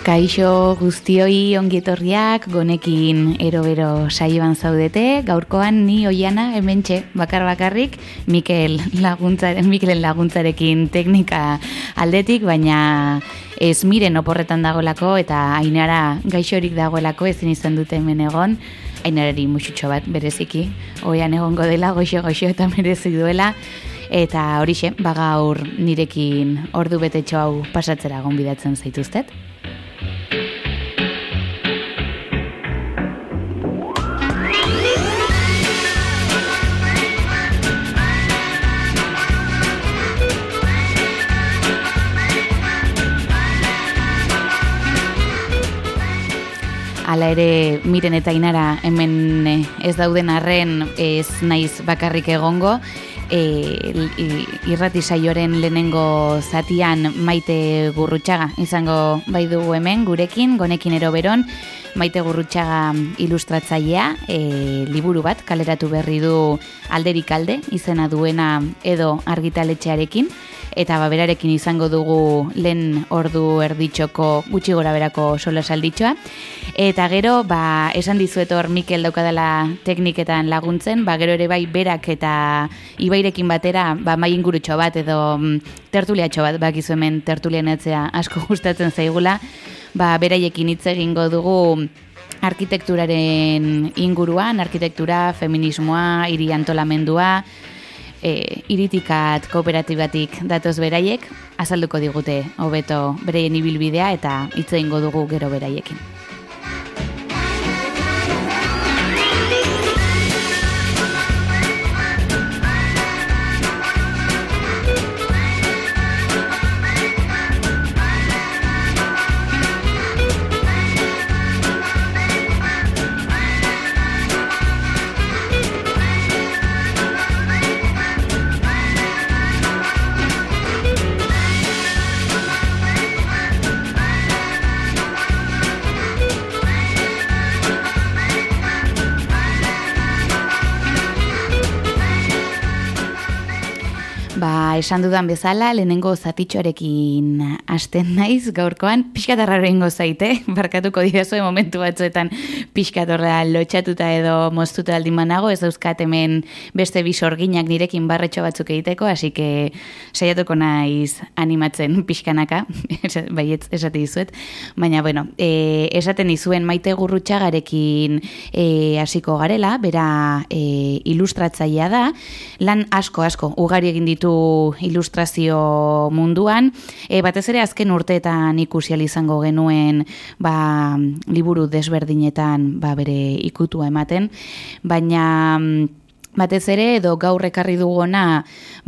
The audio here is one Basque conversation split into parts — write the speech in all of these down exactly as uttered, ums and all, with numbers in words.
Kaixo guztioi ongietorriak, gonekin ero-ero saioan zaudete. Gaurkoan ni Oiana hementxe bakar bakarrik, Mikel laguntzaren, Mikelen laguntzarekin teknika aldetik, baina ez miren oporretan dagoelako eta Ainara gaixorik dagoelako ezin izan dute hemen egon. Ainarari musutxo bat bereziki, oian egongo dela, goxo-goxo eta merezi duela. Eta horixe, bagaur nirekin ordu betetxo hau pasatzera gonbidatzen zaituztet. Hala ere, Miren eta Ainara hemen ez dauden arren ez naiz bakarrik egongo. E, irrati saioaren lehenengo zatian Maite Gurrutxaga izango bai dugu hemen gurekin, gonekin ero beron. Maite Gurrutxaga ilustratzailea, e, liburu bat kaleratu berri du Alderik alde izena duena edo argitaletxearekin, eta baberarekin izango dugu lehen ordu erditxoko gutxi gora berako solasalditxoa. Eta gero, ba, esan dizuet hor Mikel daukadala tekniketan laguntzen, ba, gero ere bai berak eta Ibairekin batera ba, mai ingurutxo bat edo mm, tertuliatxo bat, bakizu hemen tertulian etzea asko gustatzen zaigula, ba, beraiekin hitz egingo dugu arkitekturaren inguruan, arkitektura, feminismoa, hiri antolamendua, e, hiritikat kooperatibatik datoz beraiek, azalduko digute hobeto beraien ibilbidea eta hitz egingo dugu gero beraiekin. Ba, esan dudan bezala, lehenengo zatitxoarekin hasten naiz, gaurkoan pixkatarra egingo zaite, barkatuko didazue momentu batzuetan pixkatorra lotxatuta edo moztuta aldin banago, ez dauzkat hemen beste bisorginak nirekin barretxo batzuk egiteko, hasi que saiatuko naiz animatzen pixkanaka, baietz esate dizuet, baina bueno, e, esaten dizuen Maite Gurrutxagarekin e, hasiko garela, bera e, ilustratzailea da, lan asko asko ugari egin ditu ilustrazio munduan, e, batez ere azken urteetan ikusi ahal izango genuen ba, liburu desberdinetan ba, bere ikutua ematen, baina batez ere edo gaur ekarri duguna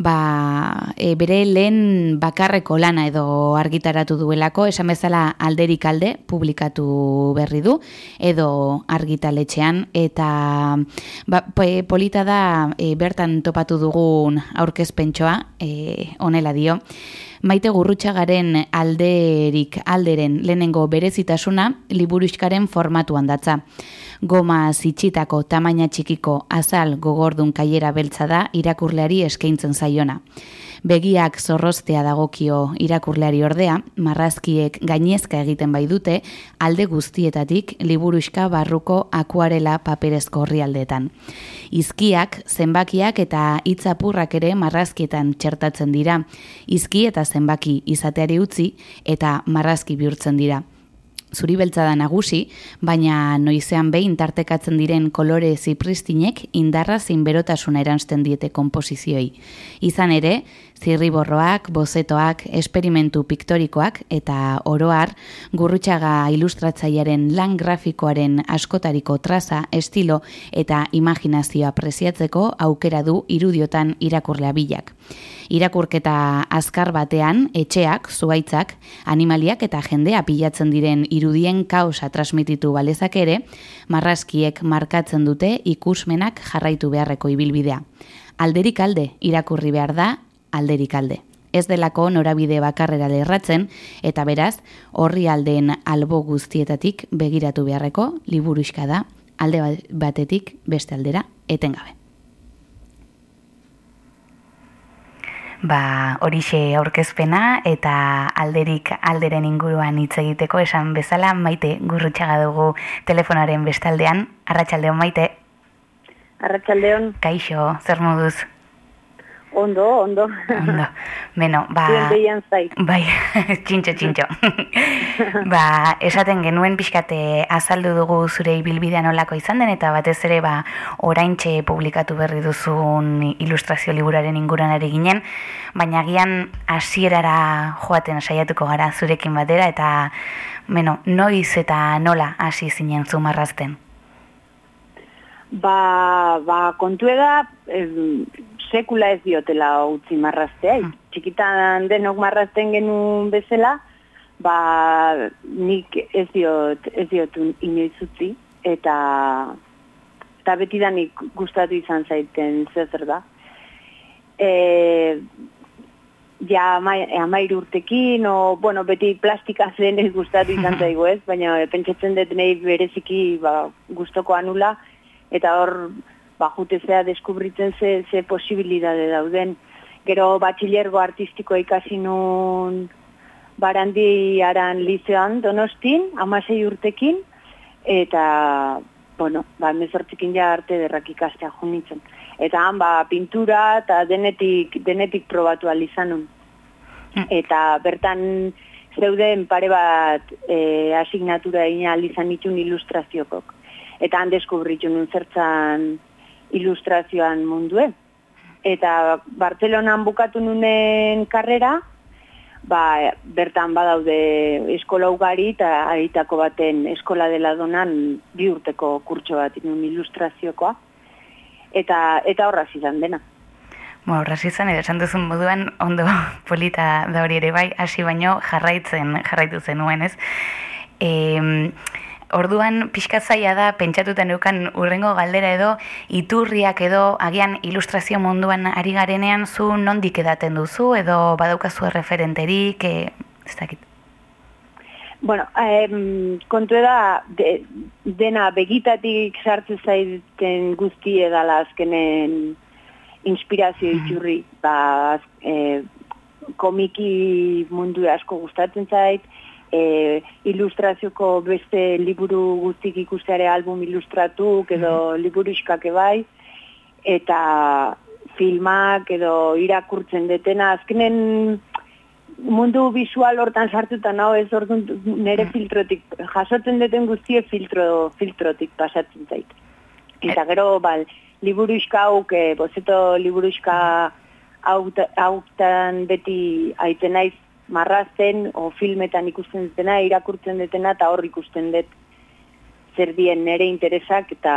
ba, e, bere lehen bakarreko lana edo argitaratu duelako, esan bezala Alderik alde publikatu berri du edo argitaletxean, eta ba, polita da e, bertan topatu dugun aurkezpentxoa, e, honela dio. Maite Gurrutxagaren Alderik alderen lehenengo berezitasuna liburuxkaren formatuan datza. Goma zitsitako tamaina txikiko azal gogordun kaiera beltza da irakurleari eskaintzen zaiona. Begiak zorroztea dagokio irakurleari ordea, marrazkiek gainezka egiten bai dute alde guztietatik liburuxka barruko akuarela paperezko orrialdeetan. Izkiak, zenbakiak eta hitzapurrak ere marrazkietan txertatzen dira. Izki eta zenbaki izateari utzi eta marrazki bihurtzen dira. Zuri beltza da nagusi, baina noizean behin tartekatzen diren kolore zipristinek indarra zein berotasuna eransten diete konposizioi. Izan ere, zirriborroak, bozetoak, esperimentu piktorikoak eta oroar Gurrutxaga ilustratzailearen lan grafikoaren askotariko traza, estilo eta imaginazioa preziatzeko aukera du irudiotan irakurlea bilak. Irakurketa azkar batean, etxeak, zuhaitzak, animaliak eta jendea pilatzen diren irudien kaosa transmititu balezak ere, marrazkiek markatzen dute ikusmenak jarraitu beharreko ibilbidea. Alderik alde irakurri behar da, alderik alde. Ez delako norabide bakarrera lerratzen, eta beraz, horri aldeen albo guztietatik begiratu beharreko liburuxka da, alde batetik beste aldera etengabe. Ba, horixe aurkezpena eta alderik alderen inguruan hitz egiteko esan bezala Maite Gurrutxaga dugu telefonaren bestaldean. Arratsaldeon Maite. Arratsaldeon. Kaixo, zer moduz? Ondo, ondo. Ondo. Beno, ba... Zientean zait. Bai, txintxo, txintxo. Ba, esaten genuen pixkate azaldu dugu zure ibilbidea nolako izan den, eta batez ere, ba, oraintxe publikatu berri duzun ilustrazio liburaren inguruan ari ginen, baina agian hasierara joaten saiatuko gara zurekin batera, eta, beno, noiz eta nola hasi zinen zu marrazten? Ba, ba, kontu eda, eh, sekula ez diotela utzi marraztea. Hmm. Txikitan denok marrazten genuen bezala, ba, nik ez diot, ez diot inoiz utzi, eta, eta betidanik gustatu izan zaiten zer da. E, ja amairu urtekin, o, bueno, beti plastika zenez gustatu izan zaigu ez, baina pentsatzen dut nahi bereziki ba, gustoko anula, eta hor, ba, jutezea deskubritzen ze, ze posibilidade dauden. Gero batxilergo artistiko ikasi nun Barandi aran lizeoan Donostin, hamasei urtekin, eta, bueno, ba, mezortzikin ja arte derrak ikastea junitzen. Eta han, ba, pintura eta denetik, denetik probatu alizanun. Eta bertan zeuden pare bat e, asignatura egin alizan itxun ilustraziokok. Eta han deskubritu nun zertzan ilustrazioan mundue. Eta Bartzelonan bukatu nunen karrera, ba, bertan badaude eskola ugari eta aritako baten eskola dela donan bi urteko kurtso bat nun ilustraziokoa. Eta, eta horraz izan dena. Ba, horraz izan, edo esan duzun moduan ondo polita da hori ere bai, hasi baino jarraitzen, jarraitu zenuen, ez? E, Orduan pixka zaila da pentsatuta neukan urrengo galdera edo iturriak edo agian ilustrazio munduan ari garenean zu nondik edaten duzu edo badaukazu referenterik, e, ez dakit. Bueno, eh, kontu da de, dena begitatik sartzen zaiten guzti edala azkenen inspirazio iturri. Mm. Ba, eh, komiki mundu asko gustatzen zait, E, ilustrazioko beste liburu guztik ikusteare album ilustratuk edo mm-hmm. liburuskak ebai, eta filmak edo irakurtzen detena, azkenen mundu visual hortan sartuta nao ez orduan nire filtrotik, jasotzen deten guztie filtro, filtrotik pasatzen zait. Eta gero, bal, liburuska hauk, e, bozeto liburuska hauktan beti aiten naiz marrazten o filmetan ikusten dutena, irakurtzen dutena eta hor ikusten dut zer dien nire interesak eta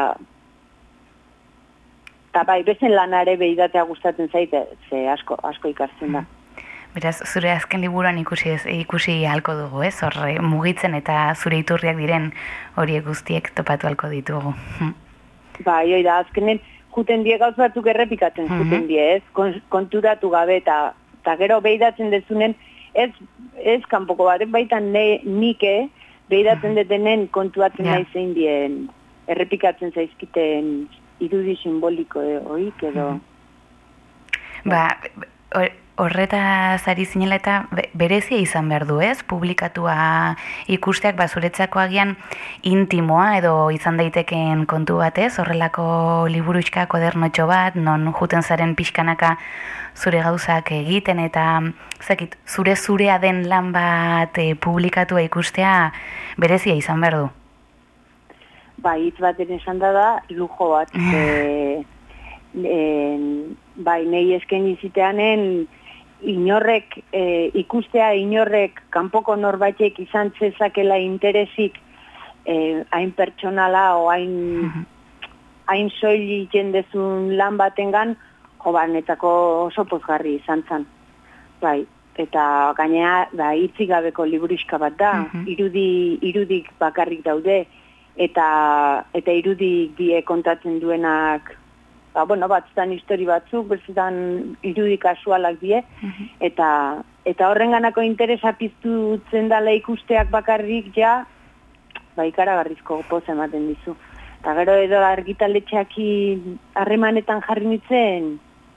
eta bai, bezen lanare behidatea gustatzen zaite, ze asko, asko ikartzen da. Beraz, zure azken liburuan ikusi, ikusi halko dugu, ez? Horre mugitzen eta zure iturriak diren horiek guztiek topatu halko ditugu. Bai, oi da, azkenen juten die gauz batzuk errepikatzen mm-hmm. juten die, ez? Konturatu gabe eta, eta gero behidatzen dezunen Ez, ez kanpoko bat, baita ne, nike behidatzen detenen kontuatzen yeah. nahi zein dien, errepikatzen zaizkiten irudi simboliko e, oik edo. Ba, horretaz ari zinela eta berezia izan behar du, ez? Publikatua ikusteak bazuretzako agian intimoa edo izan daiteken kontu batez, horrelako liburuxka kodernotxo bat, non juten zaren pixkanaka zure gauzak egiten eta zakit, zure zurea den lan bat e, publikatua ikustea berezia izan behar du. Ba, hitz baten esan da da, lujo bat. e, e, bai, nahi esken iziteanen inorrek, e, ikustea inorrek kanpoko norbaitek izan zezakela interesik e, hain pertsonala o hain, hain soili jendezun lan batengan, jo, ba, netako oso pozgarri izan zan. Bai, eta gainea, da, hitzik gabeko liburuska bat da, uh-huh. irudi, irudik bakarrik daude, eta, eta irudik die kontatzen duenak, ba, bueno, batzutan histori batzuk, berzutan irudi kasualak die, uh-huh. eta, eta horrenganako interesa piztutzen dala ikusteak bakarrik ja, ba, ikaragarrizko poz ematen dizu. Eta gero edo argitaletxeaki harremanetan jarri nitzen,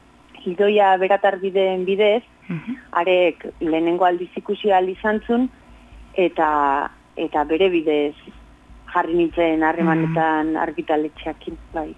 Idoia beratarbideen bidez, Mhm. arek lehenengo aldiz ikusi ahal izan zuen, eta, eta bere bidez jarri nintzen harremanetan argitaletxeakin, bai.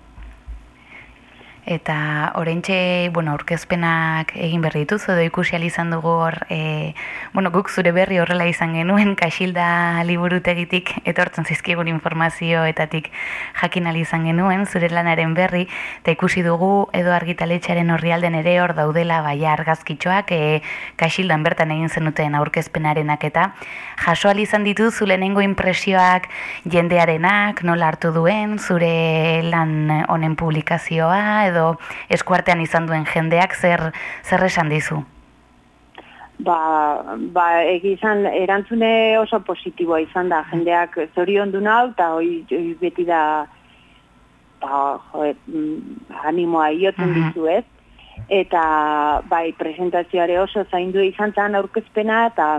Eta oraintxe, bueno, aurkezpenak egin berri dituzu edo ikusi ahal izan dugu hor, e, bueno, guk zure berri horrela izan genuen, Kaxilda liburutegitik etortzen zizkigun informazioetatik jakin ahal izan genuen, zure lanaren berri, eta ikusi dugu edo argitaletxearen orrialden ere hor daudela baia argazkitxoak, e, Kaxildan bertan egin zenuten aurkezpenarenak eta jaso ahal izan dituzu lehenengo impresioak jendearenak, nola hartu duen, zure lan honen publikazioa, edo edo eskuartean izan duen jendeak zer zer esan dizu? Ba, ba egizan erantzune oso positiboa izan da, jendeak zoriondu nau, eta hoi, hoi beti da ba, jo, animoa iotzen Mhm. dizu, ez? Eta bai, presentazioare oso zaindu izan zen aurkezpena, eta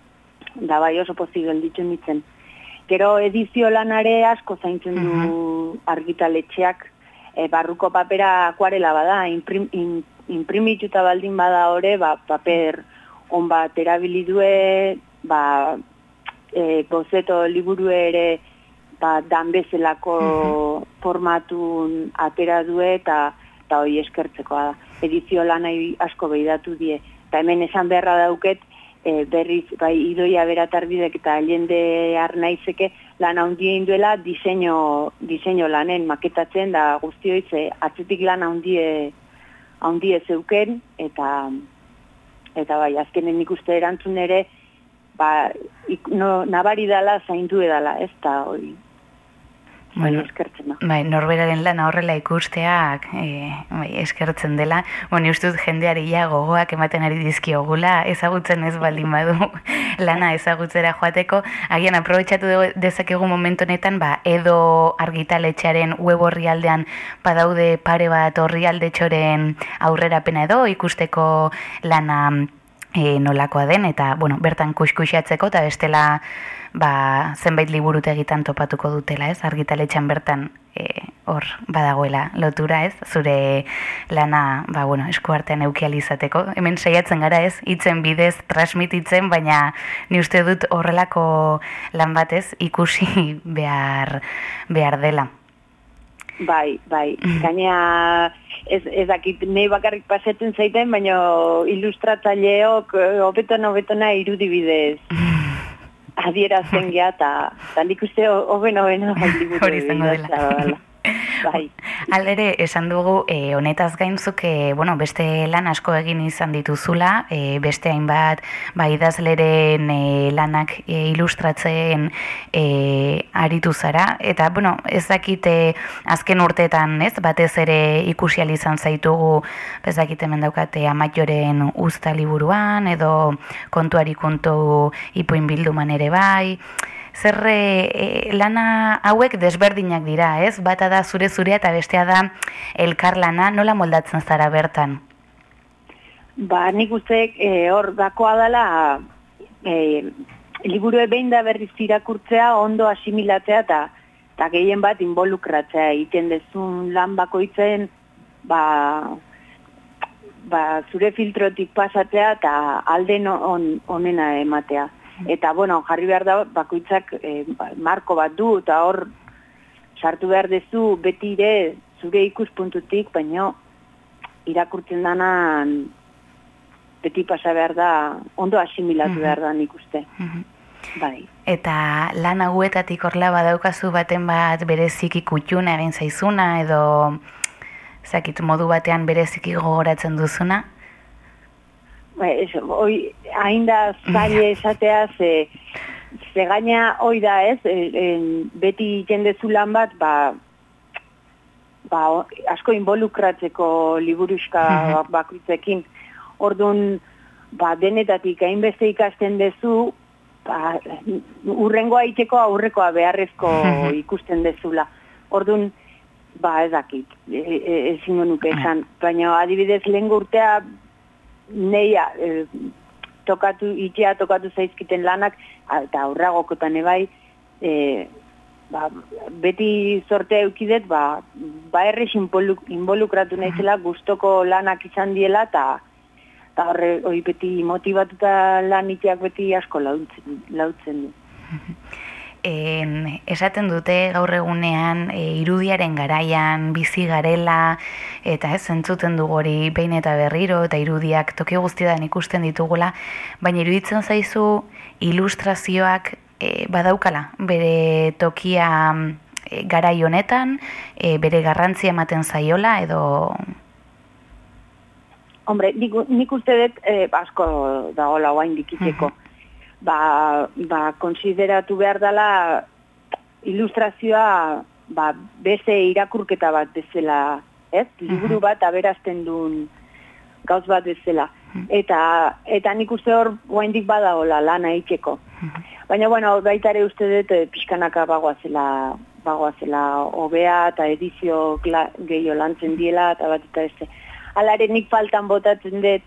da bai oso pozik gelditu nintzen. Gero edizio lanare asko zaintzen du Mhm. argitaletxeak, E, barruko papera akuarela bada, imprim, in, imprimituta baldin bada ore, ba, paper on bat erabili due, ba, e, bozeto liburu ere ba, dan bezalako uh-huh. formatun atera due, eta eta hoi eskertzekoa da. Edizio lanai asko behidatu die. Eta hemen esan beharra dauket, e, berriz, bai, Idoia beratarbidek eta Allende Arnaizeke lan handia induela diseño, diseño lanen maketatzen da guztioiz atzetik lan handie, handie zeuken, eta eta bai, azkenen nik uste erantzun ere, ba, ik, no, nabari dala zaindu edala, ez da, hoi, bueno, eskertzen da. Bai, norberaren lana horrela ikusteak e, bai, eskertzen dela. Bueno, ustut jendeari ja gogoak ematen ari dizkiogula, ezagutzen ez baldin badu lana ezagutzera joateko. Agian aprobetxatu dezakegu momentu honetan, ba, edo argitaletxearen web orrialdean badaude pare bat orrialdetxoren aurrerapena edo ikusteko lana e, nolakoa den, eta bueno, bertan kuskuxatzeko, eta bestela ba, zenbait liburutegitan topatuko dutela, ez? Argitaletxean bertan e, hor badagoela lotura, ez? Zure lana, ba, bueno, eskuartean eukializateko. Hemen saiatzen gara, ez? Hitzen bidez transmititzen, baina ni uste dut horrelako lan batez ikusi behar, behar dela. Bai, bai. Gainea ez, ez dakit nahi bakarrik pasetzen zaiten, baina ilustratzaileok hobetona hobetona irudibidez adierazten geha, eta nik uste hoben hobena hori izango dela. Bai. Aldere, esan dugu, e, honetaz gainzuk, e, bueno, beste lan asko egin izan dituzula, e, beste hainbat, ba, idazleren e, lanak e, ilustratzen e, aritu zara, eta, bueno, ez dakite azken urteetan, ez, batez ere ikusi ahal izan zaitugu, ez dakite hemen daukate Amatioren Uzta liburuan, edo kontuari kontu ipuin bilduman ere bai, zer e, lana hauek desberdinak dira, ez? Bata da zure zurea eta bestea da elkarlana, nola moldatzen zara bertan? Ba, nik uste e, hor dakoa dela e, liburu behin da berriz irakurtzea, ondo asimilatzea eta eta gehien bat involukratzea egiten dezun lan bakoitzen ba, ba, zure filtrotik pasatzea eta alden on, onena ematea. Eta, bueno, jarri behar da, bakoitzak e, marko bat du, eta hor sartu behar dezu beti ere zure ikuspuntutik, baina irakurtzen danan beti pasa behar da, ondo asimilatu mm-hmm. behar da nik uste. Mm-hmm. Bai. Eta lan hauetatik horla badaukazu baten bat bereziki kutxuna egin zaizuna, edo zakit modu batean bereziki gogoratzen duzuna? Eso, hoi, hain da zaila esatea, ze, ze gaina hoi da ez, e, e, beti jendezu lan bat, ba, ba, asko involukratzeko liburuska uh-huh. bakoitzekin. Orduan, ba, denetatik hainbeste ikasten dezu, ba, urrengoa iteko aurrekoa beharrezko uh-huh. ikusten dezula. Orduan, ba, ez dakit, ezin e, e, nuke esan, baina adibidez lehen urtea, neia, e, tokatu, itea tokatu zaizkiten lanak, eta aurragokotan ebai, e, ba, beti sortea eukidet, ba, ba errex involukratu naizela, gustoko lanak izan diela, eta eta horre, hori beti motibatuta lan iteak beti asko lautzen, lautzen du. En, esaten dute gaur egunean e, irudiaren garaian bizi garela eta ez entzuten dugu hori behin eta berriro eta irudiak toki guztietan ikusten ditugula, baina iruditzen zaizu ilustrazioak e, badaukala bere tokia e, garai honetan, e, bere garrantzia ematen zaiola edo... Hombre, nik, nik uste dut eh, asko dagoela guain dikiteko. Uh-huh. Ba, ba, konsideratu behar dela ilustrazioa ba, beste irakurketa bat bezala, ez? Liburu bat aberazten duen gauz bat bezala. Eta, eta nik uste hor guaindik badagoela lana egiteko. Baina, bueno, baita ere uste dut pixkanaka bagoazela, bagoazela hobea eta edizio gehiago lantzen diela eta bat eta beste. Hala ere nik faltan botatzen dut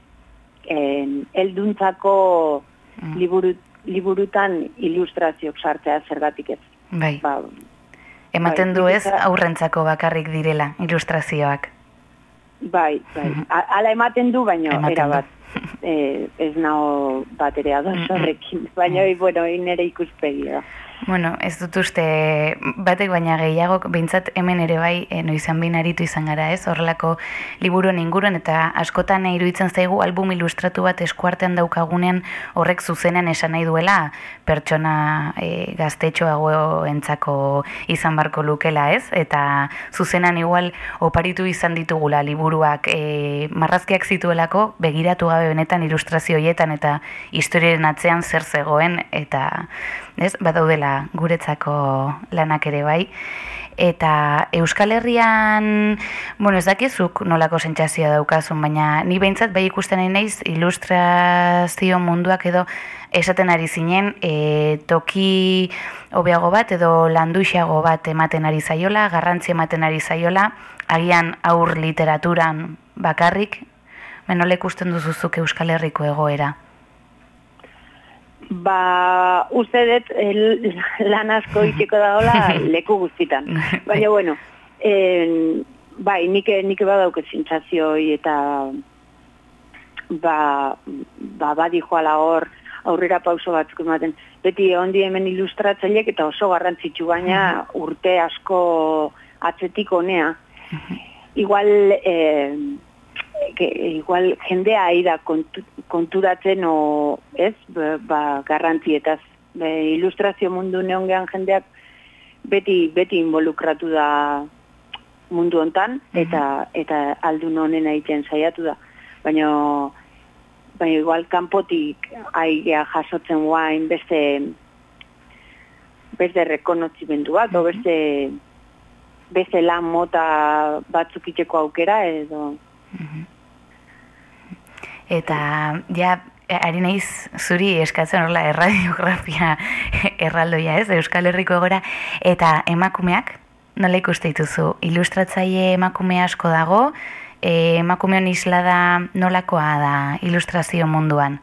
helduntzako Mm. Liburu, liburutan ilustrazioak sartzea zergatik ez. Bai. Ba, ematen bai, du ez aurrentzako bakarrik direla ilustrazioak. Bai, bai. Hala ematen du, baina era bat. E, ez nago bat ere ados horrekin. Baina, mm. bueno, nire ikuspegi da. Bueno, ez dut uste batek baina gehiago, behintzat hemen ere bai e, noizan behin aritu izan gara ez, horrelako liburuen inguruan eta askotan iruditzen zaigu album ilustratu bat eskuartean daukagunean horrek zuzenean esan nahi duela pertsona e, gaztetxoago entzako izan barko lukela ez, eta zuzenan igual oparitu izan ditugula liburuak e, marrazkiak zituelako begiratu gabe benetan ilustrazio horietan eta historiaren atzean zer zegoen eta ez, badaudela guretzako lanak ere bai. Eta Euskal Herrian, bueno, ez dakizuk nolako sentsazioa daukazun, baina ni behintzat bai ikusten nahi naiz ilustrazio munduak edo esaten ari zinen e, toki hobeago bat edo landuxago bat ematen ari zaiola, garrantzi ematen ari zaiola, agian aur literaturan bakarrik, nola ikusten duzuzuk Euskal Herriko egoera? Ba, uste dut lan asko itxeko dagoela leku guztitan. Baina, bueno, en, bai, nik, nik badauket zintzazioi eta ba, ba, badi joala hor aurrera pauso batzuk ematen. Beti ondi hemen ilustratzaileek eta oso garrantzitsu baina urte asko atzetik honea. Igual... Eh, Que igual jendea aida kontu, konturatzen o, ez, ba, garrantzietaz. Be, ilustrazio mundu neongean jendeak beti beti involukratu da mundu hontan eta eta aldun honen egiten saiatu da. Baina baina igual kanpotik aigea jasotzen guain beste beste rekonozimendu bat, o beste beste lan mota batzuk itxeko aukera edo eta ja ari naiz zuri eskatzen horla erradiografia erraldoia ez, Euskal Herriko egora eta emakumeak nola ikuste dituzu? Ilustratzaile emakume asko dago, e, emakumeon isla da nolakoa da ilustrazio munduan?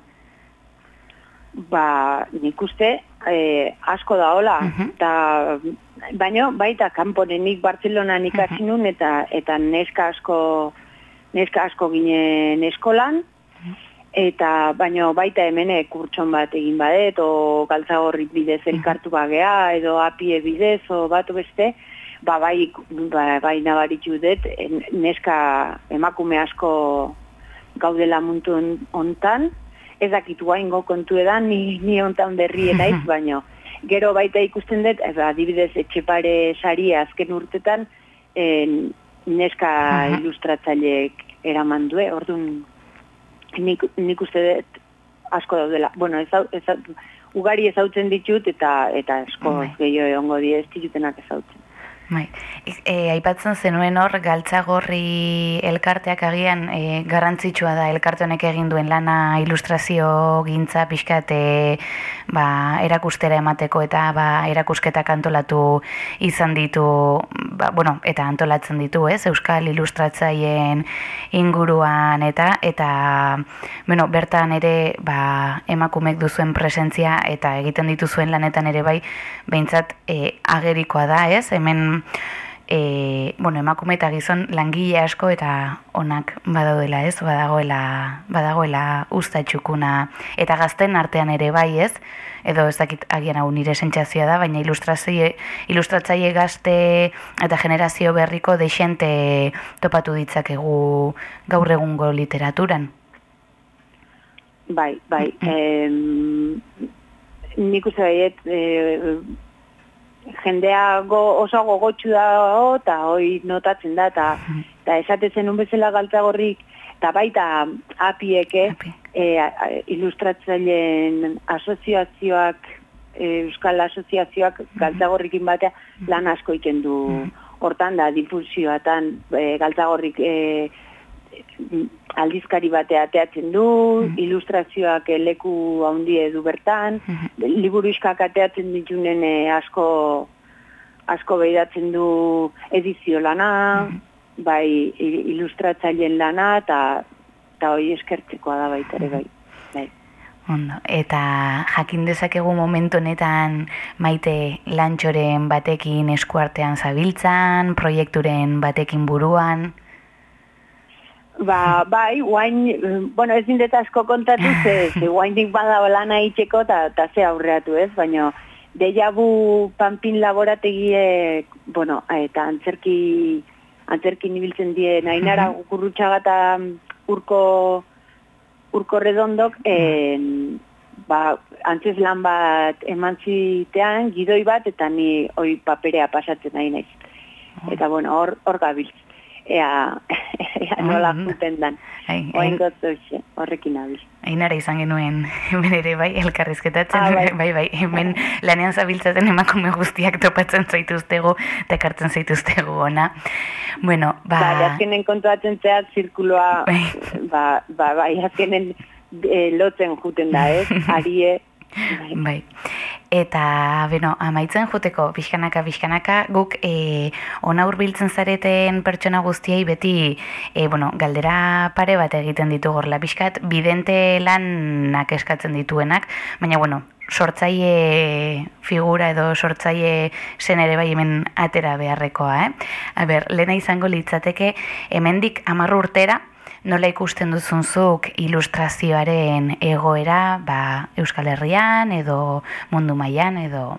Ba, nik uste e, asko da hola, uh-huh. eta baino baita kanponenik Bartzelonan ikasi nun uh-huh. eta eta neska asko neska asko ginen eskolan, eta baino baita hemene kurtson bat egin badet, o galtzagorri bidez elkartu bagea, edo apie bidez, o batu beste, ba bai, ba, bai nabaritu dut, neska emakume asko gaudela mundu hontan, ez dakitu haingo kontu edan, ni, ni hontan berri naiz, baino. Gero baita ikusten dut, adibidez etxepare saria azken urtetan, en, neska uh-huh. ilustratzaileek eraman due, orduan nik, nik uste dut asko daudela. Bueno, ez, ez, ugari ezautzen ditut eta eta asko uh-huh. gehiago egongo die ez ditutenak ezautzen. Bai. E, aipatzen zenuen hor, galtzagorri elkarteak agian e, garrantzitsua da elkarte honek egin duen lana ilustrazio gintza pixkat e, ba, erakustera emateko eta ba, erakusketak antolatu izan ditu, ba, bueno, eta antolatzen ditu, ez, Euskal ilustratzaien inguruan eta eta bueno, bertan ere ba, emakumek duzuen presentzia eta egiten dituzuen lanetan ere bai, behintzat e, agerikoa da, ez, hemen e, bueno, emakume eta gizon langile asko eta onak badaudela, ez? Badagoela, badagoela usta txukuna eta gazten artean ere bai, ez? Edo ez dakit agian hau nire sentsazioa da, baina ilustratzaile, ilustratzaile gazte eta generazio berriko deixente topatu ditzakegu gaur egungo literaturan. Bai, bai. Eh, nik uste baiet, eh, jendea go, oso gogotxu dago, eta hoi notatzen da, eta esatezen unbezela Galtzagorrik, eta baita apieke, e, ilustratzaileen asoziazioak, e, euskal asoziazioak Galtzagorrikin batea lan asko iken du. Hortan da, difusioatan, e, Galtzagorrik e, aldizkari batea ateatzen du, mm. ilustrazioak leku handie du bertan, mm-hmm. liburuiskak ateatzen ditunen e, asko asko behidatzen du edizio lana, mm-hmm. bai ilustratzaileen lana, eta eta hori eskertzekoa da baita ere bai. bai. Ondo, eta jakin dezakegu momentu honetan Maite Lantxoren batekin eskuartean zabiltzan, proiekturen batekin buruan? Ba, bai, guain, bueno, ez dindet asko kontatu, ze, ze guainik bada lana itxeko eta ze aurreatu ez, baina deia bu Panpin laborategie, bueno, eta antzerki, antzerki nibiltzen die, Ainara Gurrutxaga eta urko, urko redondok, en, ba, antzez lan bat eman zitean, gidoi bat, eta ni hoi paperea pasatzen nahi naiz. Eta, bueno, hor, hor gabiltz. Ea, ea nola juten dan. Oen gotzoxe, horrekin abil. Ainara izan genuen, hemen ere bai, elkarrizketatzen, ah, bai. bai, bai, hemen lanean zabiltzaten emakume guztiak topatzen zaituztegu, eta ekartzen zaituztegu ona. Bueno, ba... Bai, azkenen kontuatzen zehat, zirkuloa, bai, ba, ba, bai, azkenen e, lotzen juten da, ez? Arie... Bai. bai. Eta, beno, amaitzen juteko, pixkanaka, pixkanaka, guk e, ona hurbiltzen zareten pertsona guztiei beti, e, bueno, galdera pare bat egiten ditu gorla, pixkat, bidente lanak eskatzen dituenak, baina, bueno, sortzaile figura edo sortzaile zen ere bai hemen atera beharrekoa, eh? A ber, lehena izango litzateke, hemendik hamar urtera, nola ikusten duzunzuk ilustrazioaren egoera, ba, Euskal Herrian edo mundu mailan edo...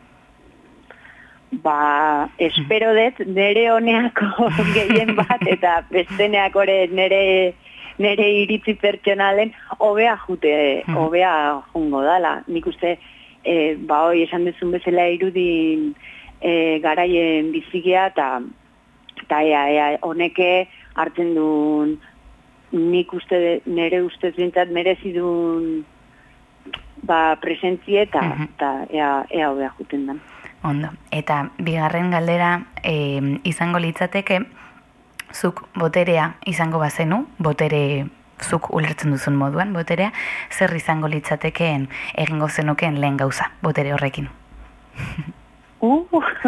Ba, espero dut nere honeako gehien bat eta besteneak ore nere, nere iritzi pertsonalen hobea jute, hobea jungo dala. Nik uste, e, ba, hoi esan duzun bezala irudin e, garaien bizigia eta eta ea, ea, honeke hartzen duen nik uste, nere ustez bintzat merezidun ba, presentzie eta uh-huh. ea, ea hobea juten dan. Ondo, eta bigarren galdera e, izango litzateke, zuk boterea izango bazenu, botere zuk ulertzen duzun moduan, boterea, zer izango litzatekeen egingo zenukeen lehen gauza, botere horrekin? Uh!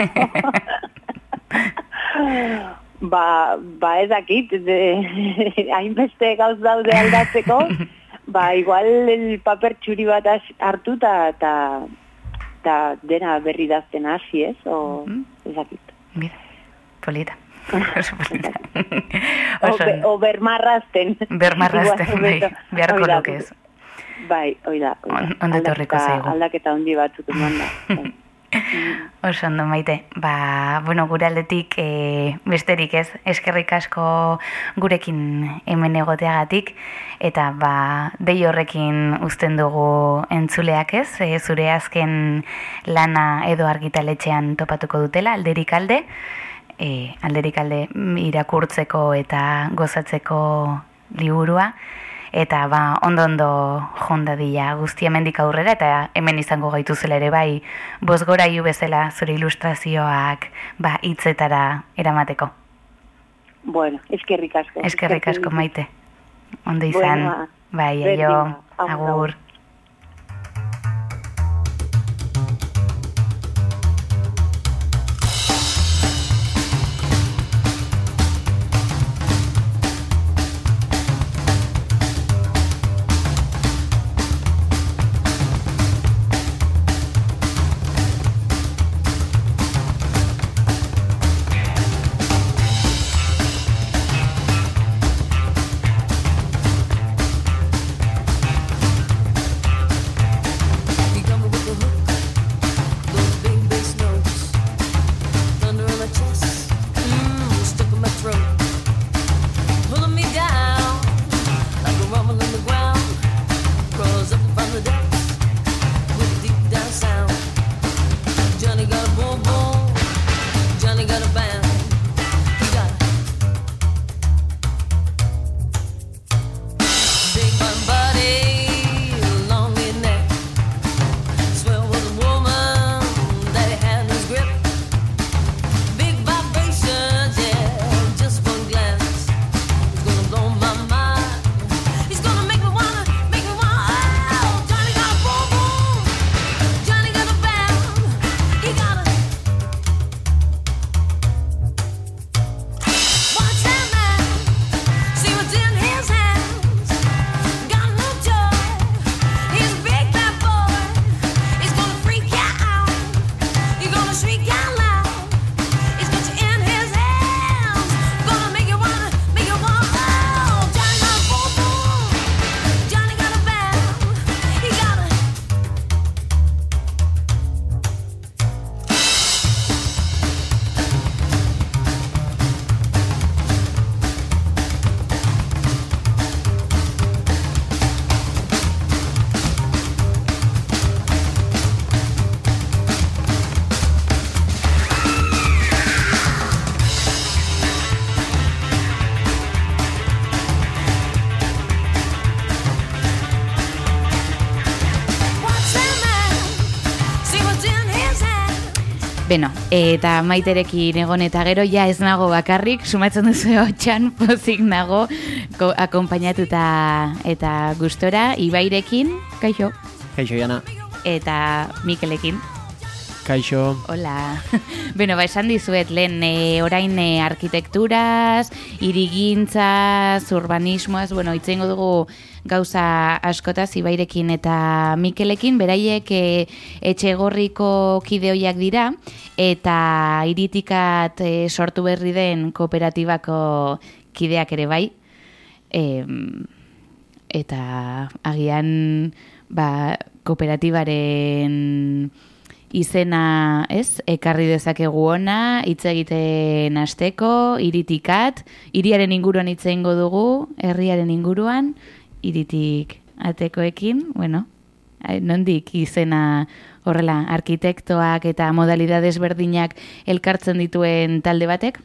Ba, ba ez dakit, hainbeste gauz daude aldatzeko, ba igual el paper txuri bat hartu eta dena berri dazten hasi ez, o ez dakit. Mira, polita. Oso polita. O, be, o bermarrazten. Bermarrazten, bai, beharko lukez. Bai, oida, ondetorriko zaigu. Aldaketa hondi batzuk eman da. Oso ondo, Maite. Ba, bueno, gure aldetik e, besterik ez, eskerrik asko gurekin hemen egoteagatik, eta ba, dei horrekin uzten dugu entzuleak ez, e, zure azken lana edo argitaletxean topatuko dutela, alderik alde, e, alderik alde irakurtzeko eta gozatzeko liburua, eta ba, ondo-ondo jondadila guzti hemendik aurrera, eta hemen izango gaituzela ere bai, bozgorailu bezala zure ilustrazioak ba, hitzetara eramateko. Bueno, eskerrik asko. Eskerrik asko, Maite. Ondo izan. Bueno, bai, aio, agur. Beno, eta Maiterekin egon eta gero, ja ez nago bakarrik, sumatzen duzu hotxan, pozik nago, ko, akompainatuta eta gustora, Ibairekin, kaixo. Kaixo, Jana. Eta Mikelekin. Kaixo. Hola. Beno, ba, esan dizuet, lehen e, orain e, arkitekturaz, hirigintzaz, urbanismoaz, bueno, itzengo dugu gauza askotaz Ibairekin eta Mikelekin, beraiek e, Etxegorriko kideoiak dira, eta Iritikat e, sortu berri den kooperatibako kideak ere bai, e, eta agian ba, kooperatibaren izena, ez, ekarri dezakegu ona, hitz egiten hasteko, Iritikat, hiriaren inguruan hitz egingo dugu, herriaren inguruan, Iritik atekoekin, bueno, nondik izena horrela, arkitektoak eta modalidades berdinak elkartzen dituen talde batek?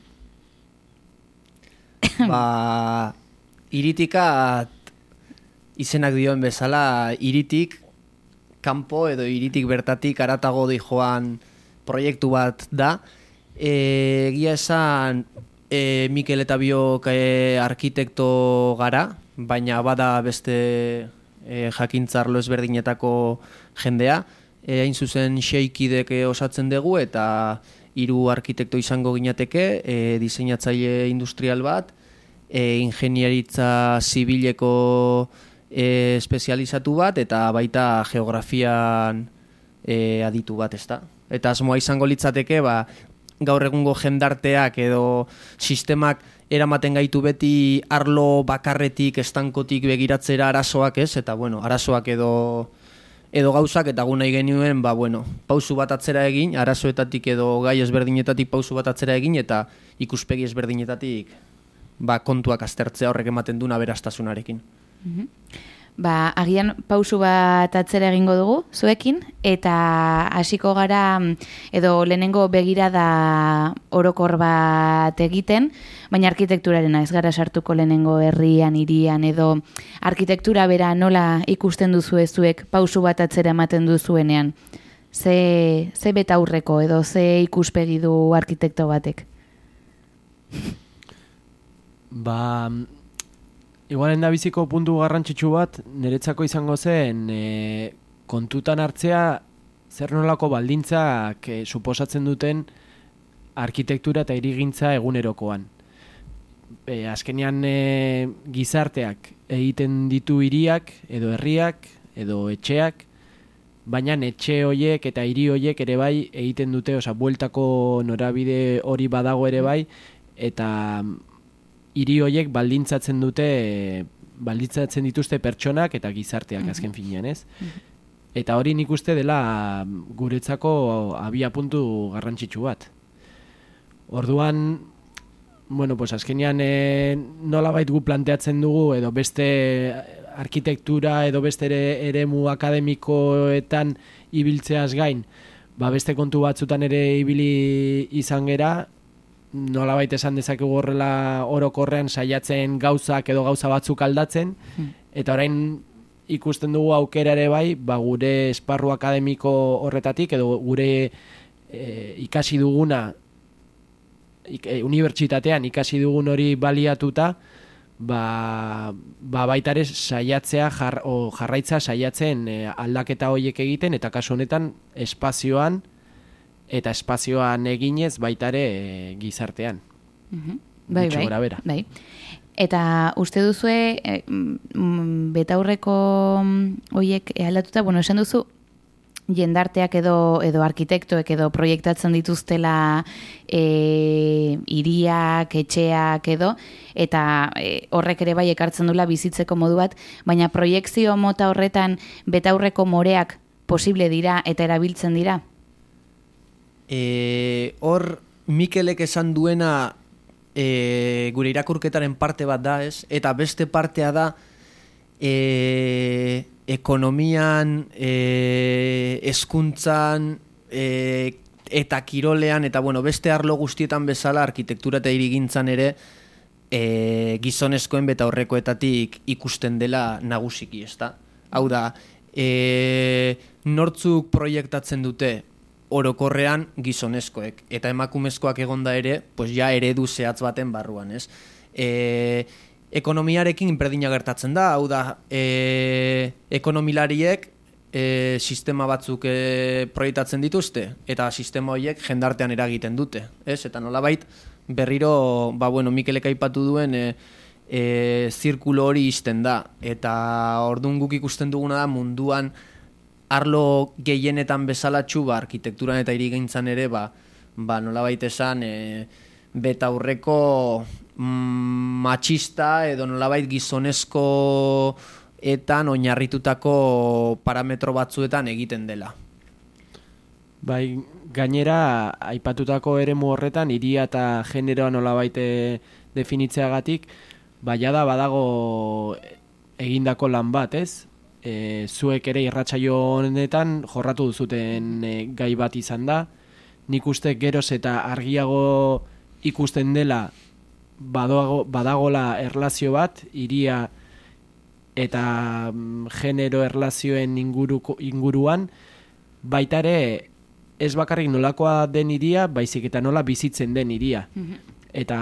Ba, Iritikat izenak dioen bezala, Iritik kanpo edo Iritik bertatik aratago dijoan proiektu bat da. E, egia esan e, Mikel eta biok e, arkitekto gara, baina bada beste e, jakintzarlo ezberdinetako jendea. E, hain zuzen seikidek osatzen dugu eta hiru arkitekto izango ginateke, e, diseinatzaile industrial bat, e, ingeniaritza zibileko E, espezializatu bat eta baita geografian e, aditu bat, ezta. Eta asmoa izango litzateke, ba, gaur egungo jendarteak edo sistemak eramaten gaitu beti arlo bakarretik, estankotik begiratzera arazoak, ez? Eta bueno, arazoak edo edo gauzak eta gu nahi genuen, ba bueno, pausu bat atzera egin, arazoetatik edo gai ezberdinetatik pausu bat atzera egin eta ikuspegi ezberdinetatik ba kontuak aztertzea horrek ematen duna aberastasunarekin. Mm-hmm. Ba, agian pausu bat atzera egingo dugu zuekin eta hasiko gara edo lehenengo begirada orokor bat egiten, baina arkitekturarena ez gara sartuko lehenengo herrian, hirian edo arkitektura bera nola ikusten duzu zuek pausu bat atzera ematen duzuenean. Ze, ze betaurreko edo ze ikuspegi du arkitekto batek? Ba, igualen da biziko puntu garrantzitsu bat, niretzako izango zen e, kontutan hartzea zer nolako baldintzak e, suposatzen duten arkitektura eta hirigintza egunerokoan. E, azkenean e, gizarteak egiten ditu hiriak edo herriak edo etxeak, baina etxe hoiek eta hiri hoiek ere bai egiten dute, osea, bueltako norabide hori badago ere bai, eta hiri hoiek baldintzatzen dute, baldintzatzen dituzte pertsonak eta gizarteak azken finean, ez? Eta hori nik uste dela guretzako abia puntu garrantzitsu bat. Orduan, bueno, pues azkenean e, nolabait gu planteatzen dugu edo beste arkitektura edo beste ere, eremu akademikoetan ibiltzeaz gain, ba beste kontu batzutan ere ibili izan gera, nolabait esan dezakegu horrela orokorrean saiatzen gauzak edo gauza batzuk aldatzen, eta orain ikusten dugu aukera ere bai, ba gure esparru akademiko horretatik edo gure e, ikasi duguna ik, e, unibertsitatean ikasi dugun hori baliatuta, ba, ba baitare saiatzea jar, o jarraitza saiatzen e, aldaketa horiek egiten, eta kasu honetan espazioan eta espazioan eginez baitare e, gizartean. Mm-hmm. Bai, bai, bera. bai. Eta uste duzue, e, betaurreko horiek aldatuta, bueno, esan duzu, jendarteak edo edo arkitektoek edo proiektatzen dituztela e, hiriak, etxeak edo, eta e, horrek ere bai ekartzen dula bizitzeko modu bat, baina proiekzio mota horretan betaurreko moreak posible dira eta erabiltzen dira? E, hor, Mikelek esan duena e, gure irakurketaren parte bat da, ez? Eta beste partea da e, ekonomian, e, hezkuntzan e, eta kirolean, eta bueno, beste arlo guztietan bezala arkitektura eta hirigintzan ere e, gizonezkoen betaurrekoetatik ikusten dela nagusiki, ezta? Hau da, e, nortzuk proiektatzen dute orokorrean gizonezkoek. Eta emakumezkoak egonda ere, pues ja eredu zehatz baten barruan, ez? E, ekonomiarekin berdina gertatzen da, hau da, e, ekonomilariek e, sistema batzuk e, proiektatzen dituzte, eta sistema horiek jendartean eragiten dute, ez? Eta nolabait, berriro, ba bueno, Mikelek aipatu duen e, e, zirkulo hori izten da, eta orduan guk ikusten duguna da munduan arlo gehienetan bezalatxu, ba, arkitekturan eta hirigintzan ere, ba, ba nolabait esan, e, betaurreko mm, matxista edo nolabait gizonezko etan oinarritutako parametro batzuetan egiten dela. Bai, gainera, aipatutako eremu horretan, hiria eta generoa nolabait definitzeagatik, baina da badago egindako lan bat, ez? E, zuek ere irratsaio honetan jorratu duzuten e, gai bat izan da. Nik uste geroz eta argiago ikusten dela badago, badagola erlazio bat, hiria eta mm, genero erlazioen inguruko, inguruan, baita ere ez bakarrik nolakoa den hiria, baizik eta nola bizitzen den hiria. Eta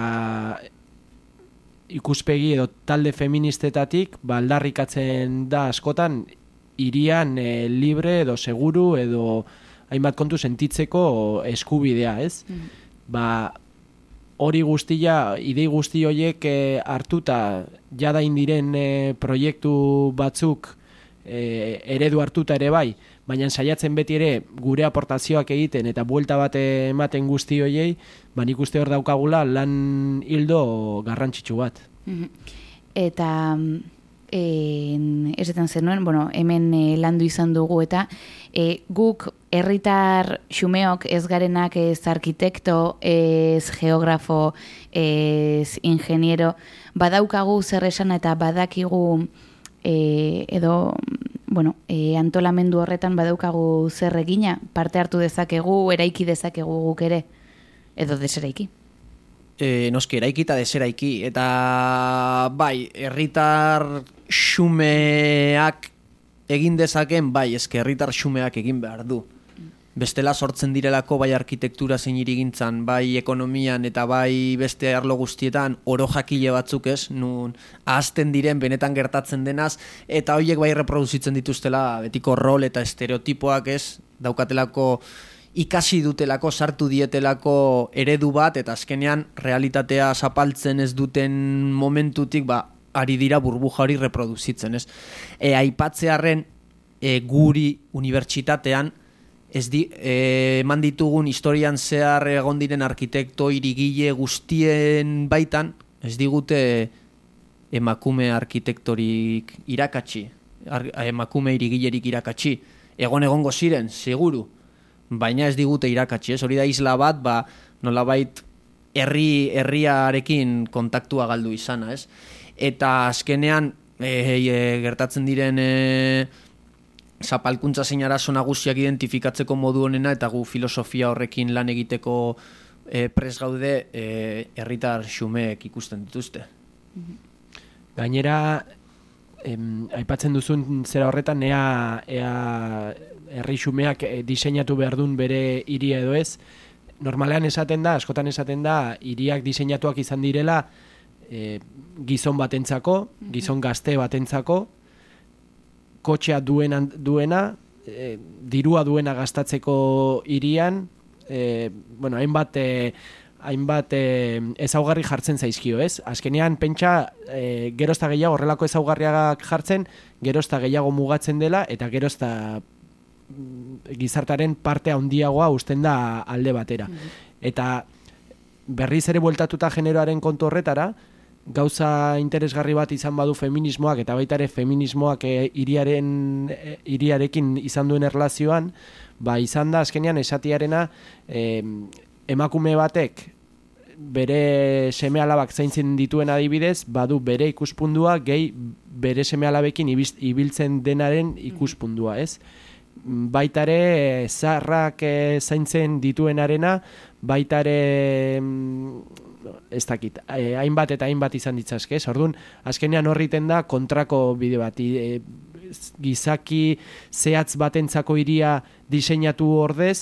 ikuspegi edo talde feministetatik ba, aldarrikatzen da askotan hirian e, libre edo seguru edo hainbat kontu sentitzeko eskubidea, ez? Mm. Ba, hori guztia, idei guzti horiek e, hartuta jada indiren e, proiektu batzuk e, eredu hartuta ere bai, baina saiatzen beti ere gure aportazioak egiten eta buelta bat ematen guzti horiei, ba nik uste hor daukagula lan hildo garrantzitsu bat. Eta e, esetan zenuen, bueno, hemen e, landu izan dugu eta e, guk herritar xumeok ez garenak ez arkitekto, ez geografo, ez ingeniero, badaukagu zer esan eta badakigu e, edo bueno, e, antolamendu horretan badaukagu zer egina, parte hartu dezakegu, eraiki dezakegu guk ere, edo deseraiki. E, noski, eraiki eta deseraiki, eta bai, herritar xumeak egin dezaken, bai, eske herritar xumeak egin behar du. Bestela sortzen direlako bai arkitektura zein hirigintzan, bai ekonomian eta bai beste arlo guztietan oro jakile batzuk, ez, nun ahazten diren benetan gertatzen denaz, eta horiek bai reproduzitzen dituztela betiko rol eta estereotipoak, ez, daukatelako ikasi dutelako, sartu dietelako eredu bat, eta azkenean realitatea zapaltzen ez duten momentutik, ba, ari dira burbuja hori reproduzitzen, ez. E, aipatzearren e, guri unibertsitatean, ez di, e, eman ditugun historian zehar egon diren arkitekto hirigile guztien baitan, ez digute emakume arkitektorik irakatsi, ar, emakume hirigilerik irakatsi. Egon egongo ziren, seguru, baina ez digute irakatsi, ez? Hori da isla bat, ba, nolabait herri herriarekin kontaktua galdu izana, ez? Eta azkenean e, e, gertatzen diren e, zapalkuntza zein arazo nagusiak identifikatzeko modu honena, eta gu filosofia horrekin lan egiteko e, pres gaude e, herritar xumeek ikusten dituzte. Gainera, em, aipatzen duzun zera horretan, ea, ea herri xumeak e, diseinatu behar duen bere hiria edo ez, normalean esaten da, askotan esaten da, hiriak diseinatuak izan direla e, gizon batentzako, gizon gazte batentzako, kotxea duena, duena e, dirua duena gastatzeko hirian, e, bueno, hainbat e, hainbat e, ezaugarri jartzen zaizkio, ez? Azkenean pentsa e, gerozta gehiago horrelako ezaugarriak jartzen, gerozta gehiago mugatzen dela eta gerozta gizartaren parte handiagoa uzten da alde batera. Mm-hmm. Eta berriz ere bueltatuta generoaren kontu horretara, gauza interesgarri bat izan badu feminismoak eta baita ere feminismoak hiriaren e, hiriarekin izan duen erlazioan, ba izan da azkenean esatiarena e, emakume batek bere seme-alabak zaintzen dituen adibidez, badu bere ikuspundua gehi bere seme-alabekin ibiltzen denaren ikuspundua, ez? Baita ere zaharrak e, zaintzen dituenarena, baita ere ez dakit, eh, hainbat eta hainbat izan ditzazke, ez? Orduan, azkenean horriten da kontrako bide bat, e, gizaki zehatz batentzako hiria diseinatu ordez,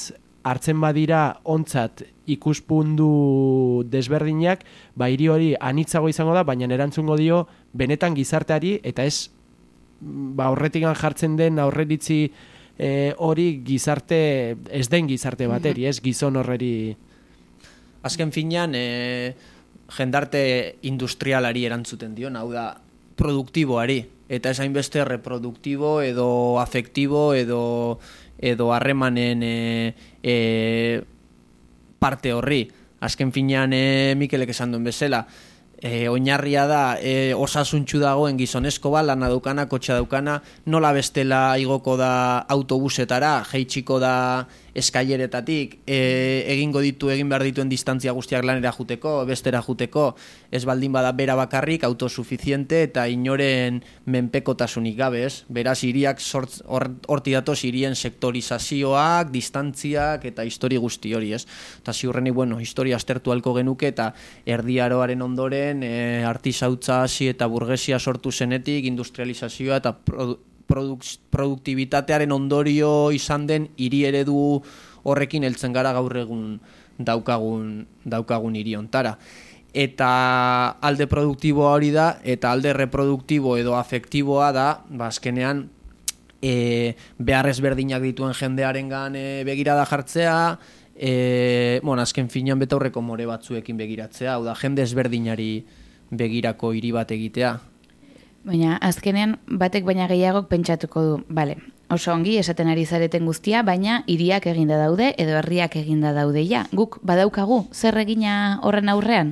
hartzen badira ontzat ikuspundu desberdinak, ba hiri hori anitzago izango da, baina erantzungo dio benetan gizarteari, eta ez ba horretikan jartzen den aurreritzi e, hori gizarte, ez den gizarte bateri, ez gizon horreri. Azken finean, e, jendarte industrialari erantzuten dio, hau da, produktiboari, eta ez hainbeste reproduktibo edo afektibo edo edo harremanen e, e, parte horri. Azken finean e, Mikelek esan duen bezala, e, oinarria da e, osasuntxu dagoen gizonezko bat, lana daukana, kotxa daukana, nola bestela igoko da autobusetara, jeitsiko da eskaileretatik, e, egingo ditu, egin behar dituen distantzia guztiak lanera juteko, bestera juteko, ez baldin bada bera bakarrik, autosuficiente eta inoren menpekotasunik gabe, ez? Beraz, hiriak horti datoz hirien sektorizazioak, distantziak eta histori guzti hori, ez? Eta ziurrenik, bueno, historia aztertu halko genuke eta erdiaroaren ondoren e, artisautza hasi eta burgesia sortu zenetik, industrializazioa eta produ produktibitatearen ondorio izan den hiri eredu horrekin heltzen gara gaur egun daukagun daukagun hiri hontara. Eta alde produktiboa hori da, eta alde reproduktibo edo afektiboa da, ba azkenean e, behar ezberdinak dituen jendearengan e, begirada jartzea, e, bueno, azken finean betaurreko more batzuekin begiratzea, hau da, jende ezberdinari begirako hiri bat egitea. Baina, azkenean, batek baina gehiagok pentsatuko du, bale, oso ongi esaten ari zareten guztia, baina hiriak eginda daude edo herriak eginda daude ja. Guk badaukagu, zer egina horren aurrean?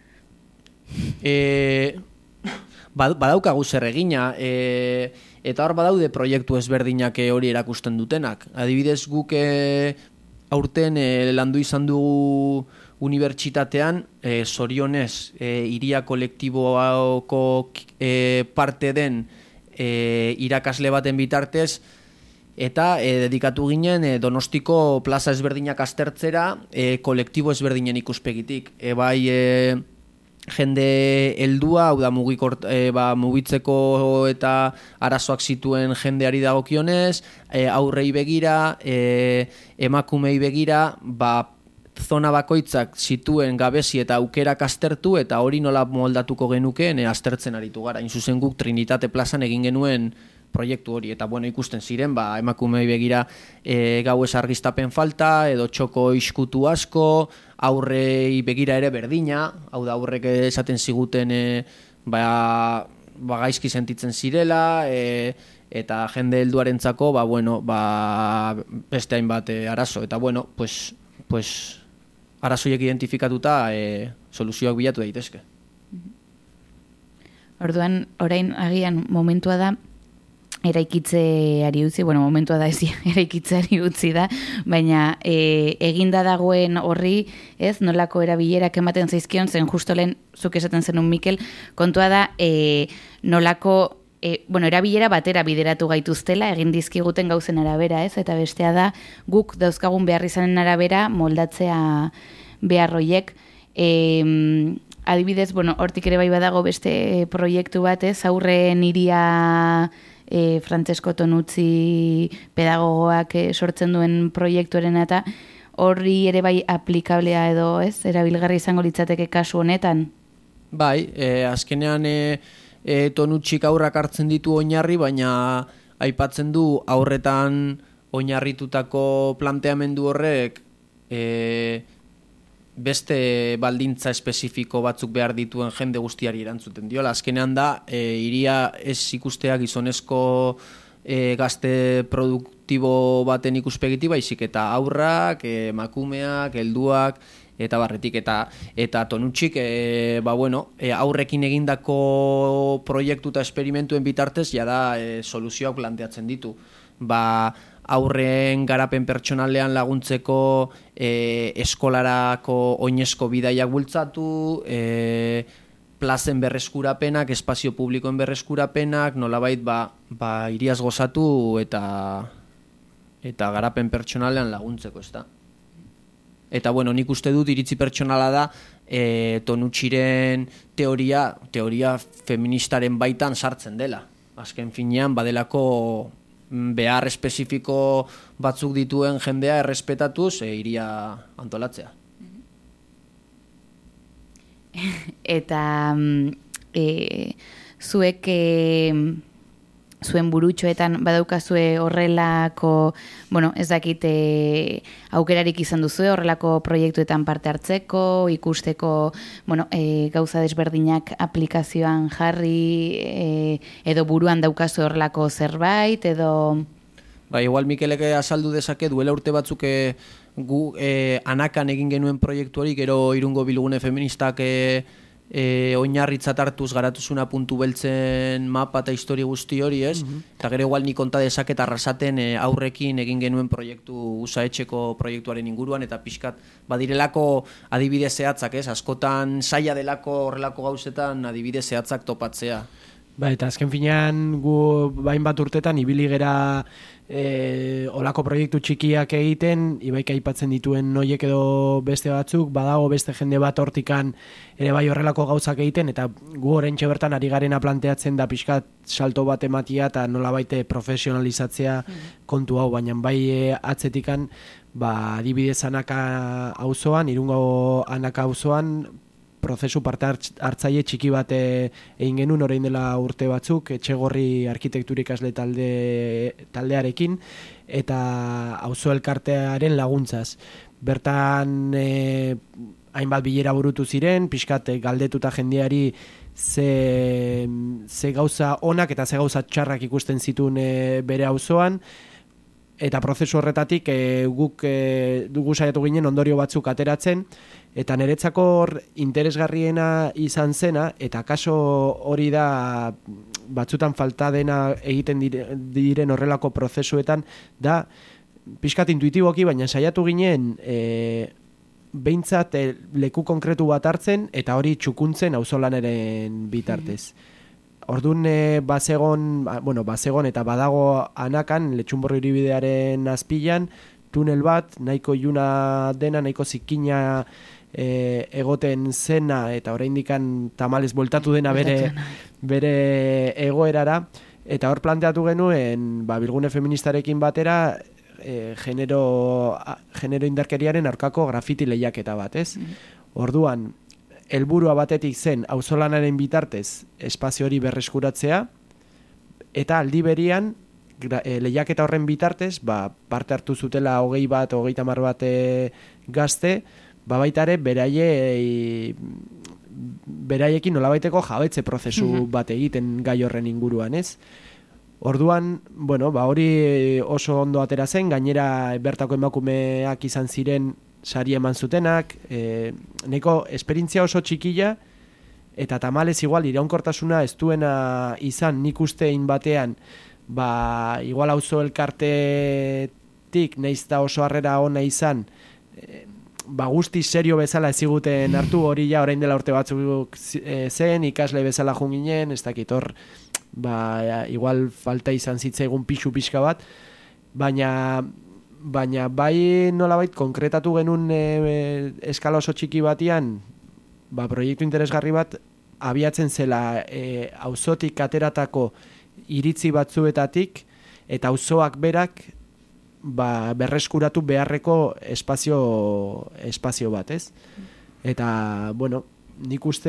E, badaukagu zer egina, e, eta hor badaude proiektu ezberdinak hori erakusten dutenak. Adibidez, guk e, aurten e, landu izan dugu unibertsitatean, e, zorionez, e, iria kolektiboako e, parte den e, irakasle baten bitartez, eta e, dedikatu ginen e, Donostiko plaza ezberdinak aztertzera, e, kolektibo ezberdinen ikuspegitik. E, bai, e, jende heldua, hau da mugikort, e, ba, mugitzeko eta arazoak zituen jendeari dagokionez, e, aurrei begira, e, emakumei begira, ba, zona bakoitzak zituen gabezi eta aukerak aztertu eta hori nola moldatuko genukeen e, aztertzen aritu gara. Inzuzen guk Trinitate plazan egin genuen proiektu hori eta bueno, ikusten ziren, ba, emakumei begira e, gauez argiztapen falta edo txoko iskutu asko, aurrei begira ere berdina, hau da aurrek esaten ziguten e, ba, ba, gaizki sentitzen zirela, e, eta jende helduarentzako ba, bueno, ba, beste hainbat e, arazo eta bueno, pues, pues arazoiek identifikatuta e, soluzioak bilatu daitezke. Orduan, orain agian momentua da eraikitzeari utzi, bueno, momentua da ez eraikitzeari utzi da, baina e, eginda dagoen horri, ez, nolako erabilerak ematen zaizkion, zen justo lehen zuk esaten zenun Mikel, kontua da e, nolako E, bueno, erabilera batera bideratu gaituztela, egin dizkiguten gauzen arabera, ez? Eta bestea da, guk dauzkagun behar izanen arabera moldatzea beharroiek. E, adibidez, bueno, hortik ere bai badago beste proiektu bat, ez? Aurren iria e, Francesco Tonuzzi pedagogoak e, sortzen duen proiektuaren eta horri ere bai aplikablea edo, ez? Erabilgarri izango litzateke kasu honetan? Bai, e, azkenean... E... E, Tonutxik aurrak hartzen ditu oinarri, baina aipatzen du aurretan oinarritutako planteamendu horrek e, beste baldintza espezifiko batzuk behar dituen jende guztiari erantzuten diola. Azkenean da, e, iria ez ikustea gizonezko e, gazte produktibo baten ikuspegiti, baizik eta aurrak, e, emakumeak, helduak, eta barretik eta eta Tonutxik e, ba bueno, e, aurrekin egindako proiektu eta esperimentuen bitartez ja da e, soluzioak planteatzen ditu. Ba, aurren garapen pertsonalean laguntzeko e, eskolarako oinezko bidaiak bultzatu, e, plazen berreskurapenak, espazio publikoen berreskurapenak, nolabait ba, ba iriaz gozatu eta eta garapen pertsonalean laguntzeko, ezta. Eta, bueno, nik uste dut iritzi pertsonala da e, Tonutxiren teoria, teoria feministaren baitan sartzen dela. Azken finean, badelako behar espezifiko batzuk dituen jendea errespetatuz e, iria antolatzea. Eta e, zuek e, zuen burutxoetan badaukazue horrelako, bueno, ez dakit e, aukerarik izan duzue horrelako proiektuetan parte hartzeko, ikusteko, bueno, e, gauza desberdinak aplikazioan jarri, e, edo buruan daukazu horrelako zerbait, edo... Ba, igual Mikelek azaldu dezake duela urte batzuk e, gu e, anakan egin genuen proiektu hori, gero Irungo Bilgune Feministak e, e, oinarritzat hartuz garatuzuna puntu beltzen mapa eta histori guzti hori, ez? Mm-hmm. Eta gero igual ni konta dezaket arrasaten e, aurrekin egin genuen proiektu usaetxeko proiektuaren inguruan, eta pixkat badirelako adibide zehatzak, ez? Askotan zaila delako horrelako gauzetan adibide zehatzak topatzea. Ba, eta azken finean gu bain bat urtetan ibili gera e, olako proiektu txikiak egiten, Ibaik aipatzen dituen noiek edo beste batzuk, badago beste jende bat hortikan ere bai horrelako gauzak egiten, eta gu orentxe bertan ari garena planteatzen da pixkat salto bat ematia eta nolabait profesionalizatzea kontu hau, baina bai e, atzetikan ba, adibidez Anaka auzoan, Irungo Anaka auzoan, prozesu parte hartzaile txiki bat egin genuen orain dela urte batzuk, Etxegorri arkitekturik ikasle talde, taldearekin, eta auzo elkartearen laguntzaz. Bertan e, hainbat bilera burutu ziren, pixkat galdetuta jendeari ze, ze gauza onak eta ze gauza txarrak ikusten zituen e, bere auzoan, eta prozesu horretatik e, guk e, dugu saiatu ginen ondorio batzuk ateratzen, eta niretzako interesgarriena izan zena, eta kaso hori da batzutan falta dena egiten diren horrelako prozesuetan, da pixkat intuitiboki, baina saiatu ginen e, behintzat e, leku konkretu bat hartzen, eta hori txukuntzen auzolanaren bitartez. Orduan e, bazegon, bueno, bazegon eta badago Anakan, Letxunborro hiribidearen azpilan, tunel bat, nahiko iluna dena, nahiko zikina e, egoten zena, eta oraindikan tamalez bueltatu dena bere, bere egoerara, eta hor planteatu genuen, ba, Bilgune Feministarekin batera, e, genero, genero indarkeriaren aurkako grafiti lehiaketa bat, ez? Mm. Orduan, helburua batetik zen auzolanaren bitartez espazio hori berreskuratzea, eta aldi berian e, lehiaketa horren bitartez ba, parte hartu zutela hogei bat, hogeita hamar bat e, gazte, ba baitare beraie beraiekin nolabaiteko jabetze prozesu bat egiten gai horren inguruan, ez? Orduan, bueno, ba hori oso ondo atera zen, gainera bertako emakumeak izan ziren sari eman zutenak, e, neko esperientzia oso txikila, eta tamalez igual iraunkortasuna ez duena izan nik ustein batean, ba igual auzo elkartetik naizta oso harrera ona izan, e, ba guzti serio bezala eziguten hartu, hori ja orain dela urte batzuk e, zen, ikasle bezala junginen, ez dakit hor, ba igual falta izan zitzaigun pixu pixka bat, baina baina bai nolabait konkretatu genuen e, eskala oso txiki batian, ba, proiektu interesgarri bat abiatzen zela e, auzotik ateratako iritzi batzuetatik, eta auzoak berak ba, berreskuratu beharreko espazio, espazio bat, ez? Eta, bueno, nik uste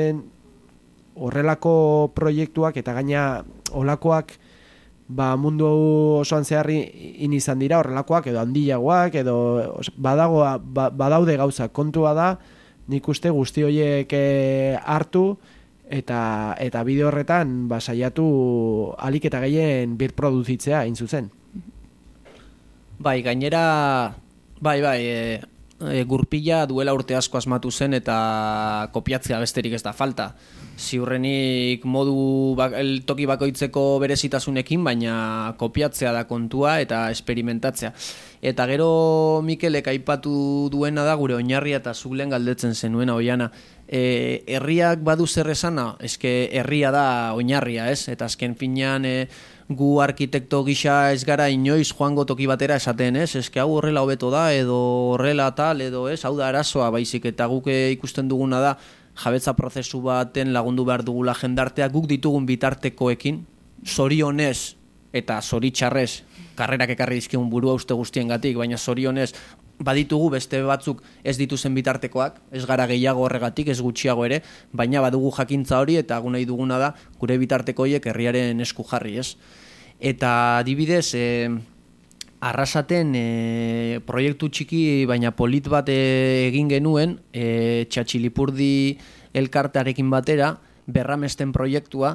horrelako proiektuak eta gaina olakoak ba, mundu osoan zeharri in izan dira horrelakoak edo handiagoak edo badago, ba, badaude gauza kontua da, nik uste guzti horiek hartu eta eta bide horretan ba, saiatu alik eta gehien birproduzitzea hain zuzen. Bai, gainera bai, bai, e, e, gurpila duela urte asko asmatu zen eta kopiatzea besterik ez da falta. Ziurrenik modu bak, el toki bakoitzeko berezitasunekin, baina kopiatzea da kontua eta esperimentatzea. Eta gero Mikelek aipatu duena da gure oinarria eta zuglen galdetzen zenuena oiana. E, herriak badu zer esana, eske herria da oinarria, ez? Eta azken finean e, gu arkitekto gisa ez gara inoiz joango toki batera esaten, ez? Eske hau horrela hobeto da edo horrela tal edo ez, hau da arazoa baizik, eta guk ikusten duguna da jabetza prozesu baten lagundu behar dugula jendartea guk ditugun bitartekoekin, zorionez eta zoritxarrez, karrerak ekarri dizkigun burua uste guztiengatik, baina zorionez, baditugu beste batzuk ez dituzen bitartekoak, ez gara gehiago horregatik, ez gutxiago ere, baina badugu jakintza hori eta gu nahi duguna da gure bitartekoiek herriaren esku jarri, ez? Eta adibidez, e, Arrasaten e, proiektu txiki baina polit bat e, egin genuen, e, Txatxilipurdi elkartearekin batera, berramesten proiektua,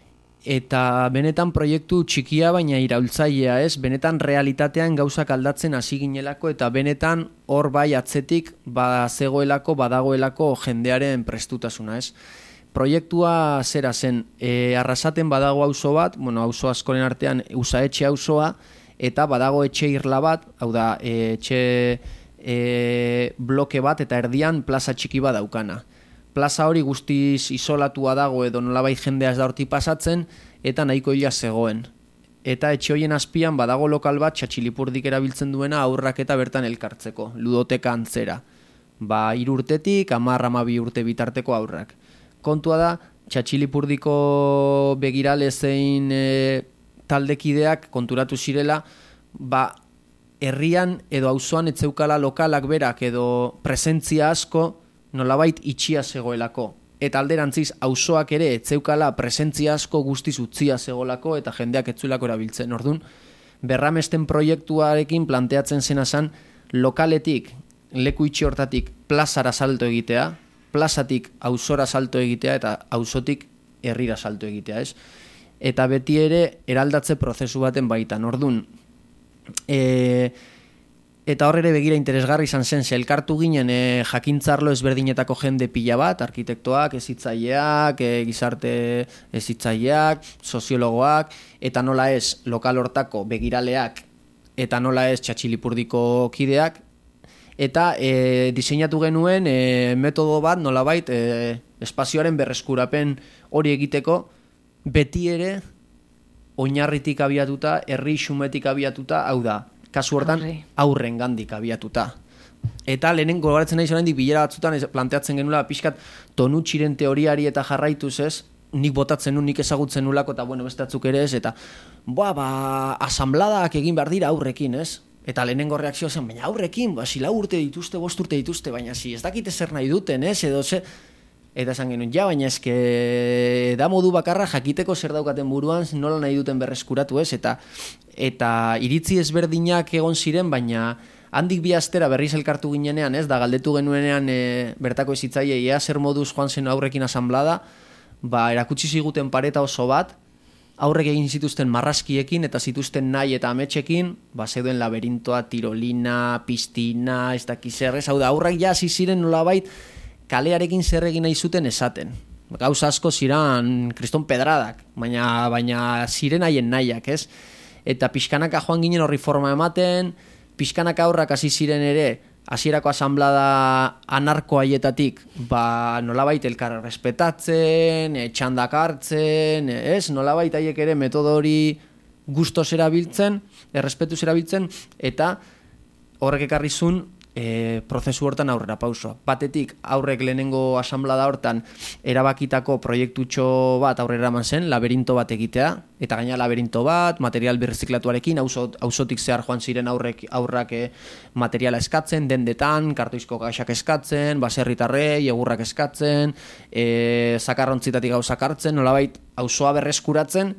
eta benetan proiektu txikia baina iraultzailea, ez? Benetan realitatean gauzak aldatzen hasi ginelako eta benetan hor bai atzetik bazegoelako, badagoelako jendearen prestutasuna, ez? Proiektua zera zen, e, Arrasaten badago auzo bat, bueno, auzo askoren artean Usaetxe auzoa, eta badago etxe irla bat, hau da, e, etxe e, bloke bat eta erdian plaza txiki bat daukana. Plaza hori guztiz isolatua dago edo nolabait jendea ez da horti pasatzen eta nahiko hila zegoen. Eta etxe horien azpian badago lokal bat Txatxilipurdik erabiltzen duena aurrak eta bertan elkartzeko, ludoteka antzera. Ba, hiru urtetik, hamar hamabi urte bitarteko aurrak. Kontua da, Txatxilipurdiko begirale zein e, taldekideak konturatu zirela, ba, herrian edo auzoan etzeukala lokalak berak edo presentzia asko, nolabait itxia zegoelako. Eta alderantziz, auzoak ere etzeukala presentzia asko guztiz utzia zegoelako eta jendeak etzuelako erabiltzen. Orduan, berramesten proiektuarekin planteatzen zena zen lokaletik, leku itxi hortatik plazara salto egitea, plazatik auzora salto egitea eta auzotik herrira salto egitea, ez? Eta beti ere eraldatze prozesu baten baitan. Orduan, e, eta hor ere begira interesgarri izan zen, ze elkartu ginen e, jakintzarlo ezberdinetako jende pila bat, arkitektoak, ezitzaileak, e, gizarte ezitzaileak, soziologoak, eta nola ez lokal hortako begiraleak, eta nola ez Txatxilipurdiko kideak, eta e, diseinatu genuen e, metodo bat nolabait e, espazioaren berreskurapen hori egiteko, beti ere oinarritik abiatuta, herri xumetik abiatuta, hau da, kasu hortan aurren gandik abiatuta. Eta lehenen gogoratzen nahi zorendik bilera batzutan planteatzen genula pixkat Tonutxiren teoriari eta jarraituz, ez, nik botatzen nu, nik ezagutzen nulako, eta bueno, beste batzuk ere ez, eta boa, ba, asambladak egin behar dira aurrekin, ez? Eta lehenengo reakzioa zen, baina aurrekin, ba, si lau urte dituzte, bost urte dituzte, baina si ez dakite zer nahi duten, ez, edo ze... Eta esan genuen, ja, baina eske da modu bakarra jakiteko zer daukaten buruan, nola nahi duten berreskuratu, ez, eta eta iritzi ezberdinak egon ziren, baina handik bi astera berriz elkartu ginenean, ez, da galdetu genuenean e, bertako ezitzaile, ea zer moduz joan zen aurrekin asamblada, ba, erakutsi ziguten pareta oso bat, aurrek egin zituzten marrazkiekin eta zituzten nahi eta ametxekin, ba, zeuden laberintoa, tirolina, piztina, ez dakiz zer, ez, hau da, aurrak ja hasi ziren nolabait, kalearekin zer egin nahi zuten esaten. Gauza asko ziren kriston pedradak, baina, baina ziren haien nahiak, ez? Eta pixkanaka joan ginen horri forma ematen, pixkanaka aurrak hasi ziren ere, hasierako asamblada anarko haietatik, ba, nolabait elkar respetatzen, e, txandak hartzen, ez? Nolabait haiek ere metodo hori gustos erabiltzen, errespetuz erabiltzen, eta horrek ekarri zuen, E, prozesu hortan aurrera pausoa. Batetik aurrek lehenengo asamblada hortan erabakitako proiektutxo bat aurrera eman zen, laberinto bat egitea, eta gaina laberinto bat, material birreziklatuarekin, auzotik zehar joan ziren aurrek, aurrak e, materiala eskatzen, dendetan, kartoizko gaixak eskatzen, baserritarrei, egurrak eskatzen, e, zakarrontzitatik gauzak hartzen, nolabait auzoa berreskuratzen,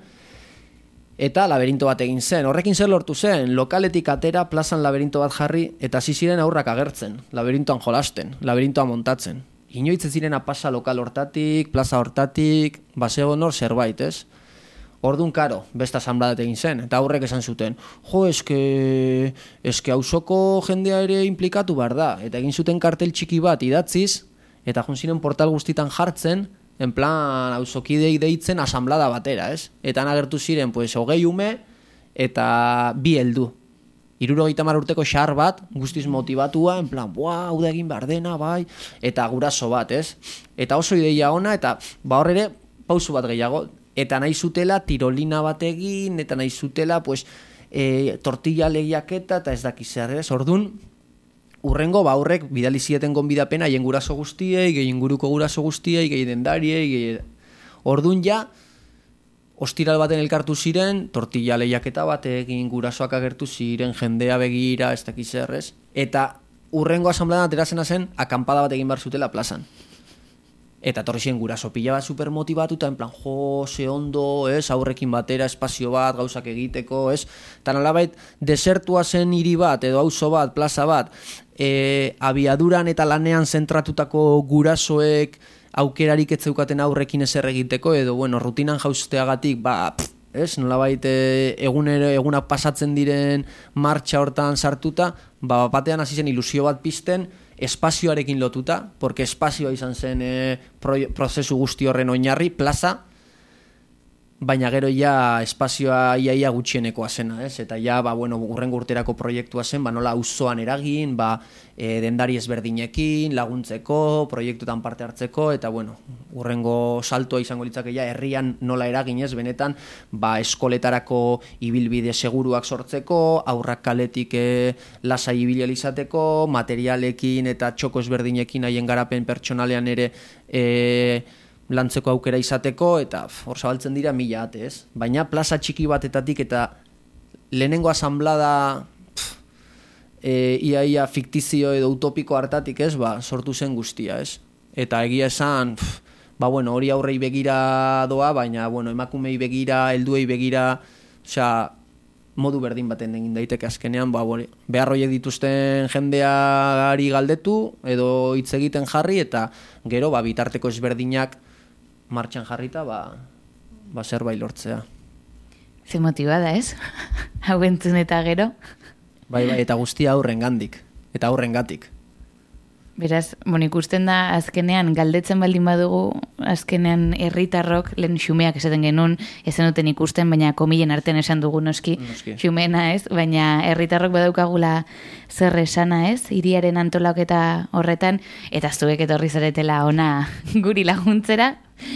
eta laberinto bat egin zen. Horrekin zer lortu zen, lokaletik atera plazan laberinto bat jarri, eta hasi ziren aurrak agertzen, laberintoan jolasten, laberintoa montatzen. Inoitz ez ziren pasa lokal hortatik, plaza hortatik, basego nor zerbait, ez? Orduan, karo, beste asamblada egin zen, eta aurrek esan zuten, jo, eske, eske auzoko jendea ere implikatu behar da, eta egin zuten kartel txiki bat idatziz, eta joan ziren portal guztitan jartzen, en plan, auzokidei deitzen asamblada batera, ez? Eta agertu ziren, pues, hogei ume eta bi heldu. Hirurogeita hamar urteko xar bat, guztiz motivatua, en plan, buah, hau da egin behar dena, bai, eta guraso bat, ez? Eta oso ideia ona, eta ba hor ere, pausu bat gehiago, eta nahi zutela tirolina bat egin, eta nahi zutela, pues, e, tortilla lehiaketa, eta ez dakizar, ez? Orduan, urrengo, ba horrek bidali zieten gonbidapena haien guraso guztiei, gehi inguruko guraso guztiei, gehi dendariei, gehi... Orduan ja, ostiral baten elkartu ziren, tortilla lehiaketa bat egin, gurasoak agertu ziren, jendea begira, ez dakiz errez, eta urrengo asamblean aterazena zen, akampada bat egin behar zutela plazan. Eta torri ziren guraso pila bat supermotibatuta, en plan, jo, ze ondo, ez, aurrekin batera, espazio bat, gauzak egiteko, ez, eta nolabait, desertua zen hiri bat, edo auzo bat, plaza bat, e, abiaduran eta lanean zentratutako gurasoek, aukerarik ez zeukaten aurrekin ezer egiteko, edo, bueno, rutinan jauzteagatik, ba, pff, ez, nolabait egunero, egunak pasatzen diren martxa hortan sartuta, ba, batean hasi zen ilusio bat pizten, espazioarekin lotuta, porque espazioa izan zen e, pro, prozesu guzti horren oinarri, plaza, baina gero ja espazioa iaia gutxienekoa zena, ez? Eta ja, ba, bueno, urrengo urterako proiektua zen, ba, nola auzoan eragin, ba, e, dendari ezberdinekin, laguntzeko, proiektutan parte hartzeko, eta, bueno, urrengo saltoa izango litzake ja, herrian nola eragin, ez? Benetan, ba, eskoletarako ibilbide seguruak sortzeko, aurrak kaletik e, lasai ibili izateko, materialekin eta txoko ezberdinekin haien garapen pertsonalean ere e, lantzeko aukera izateko, eta hor zabaltzen dira mila ate, ez? Baina plaza txiki batetatik eta lehenengo asamblada pff, e, ia ia fiktizio edo utopiko hartatik, ez? Ba, sortu zen guztia, ez? Eta egia esan, pff, ba, bueno, hori aurrei begira doa, baina, bueno, emakumei begira, helduei begira, osea, modu berdin baten egin daiteke azkenean, ba, bueno, behar horiek dituzten jendeari galdetu, edo hitz egiten jarri, eta gero, ba, bitarteko ezberdinak martxan jarrita, ba, ba zerbait lortzea. Ze motiba da, ez? Hau entzun eta gero? Bai, bai, eta guztia aurrengandik, eta aurrengatik. Beraz, bon, ikusten da, azkenean, galdetzen baldin badugu, azkenean herritarrok, lehen xumeak esaten genuen, ezen duten ikusten, baina komilen artean esan dugu noski, noski. Xumeena ez, baina herritarrok badaukagula zer esana ez, hiriaren antolaketa horretan, eta zuek etorri zaretela ona guri laguntzera,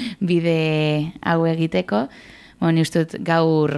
bide hau egiteko, bon, ustut gaur...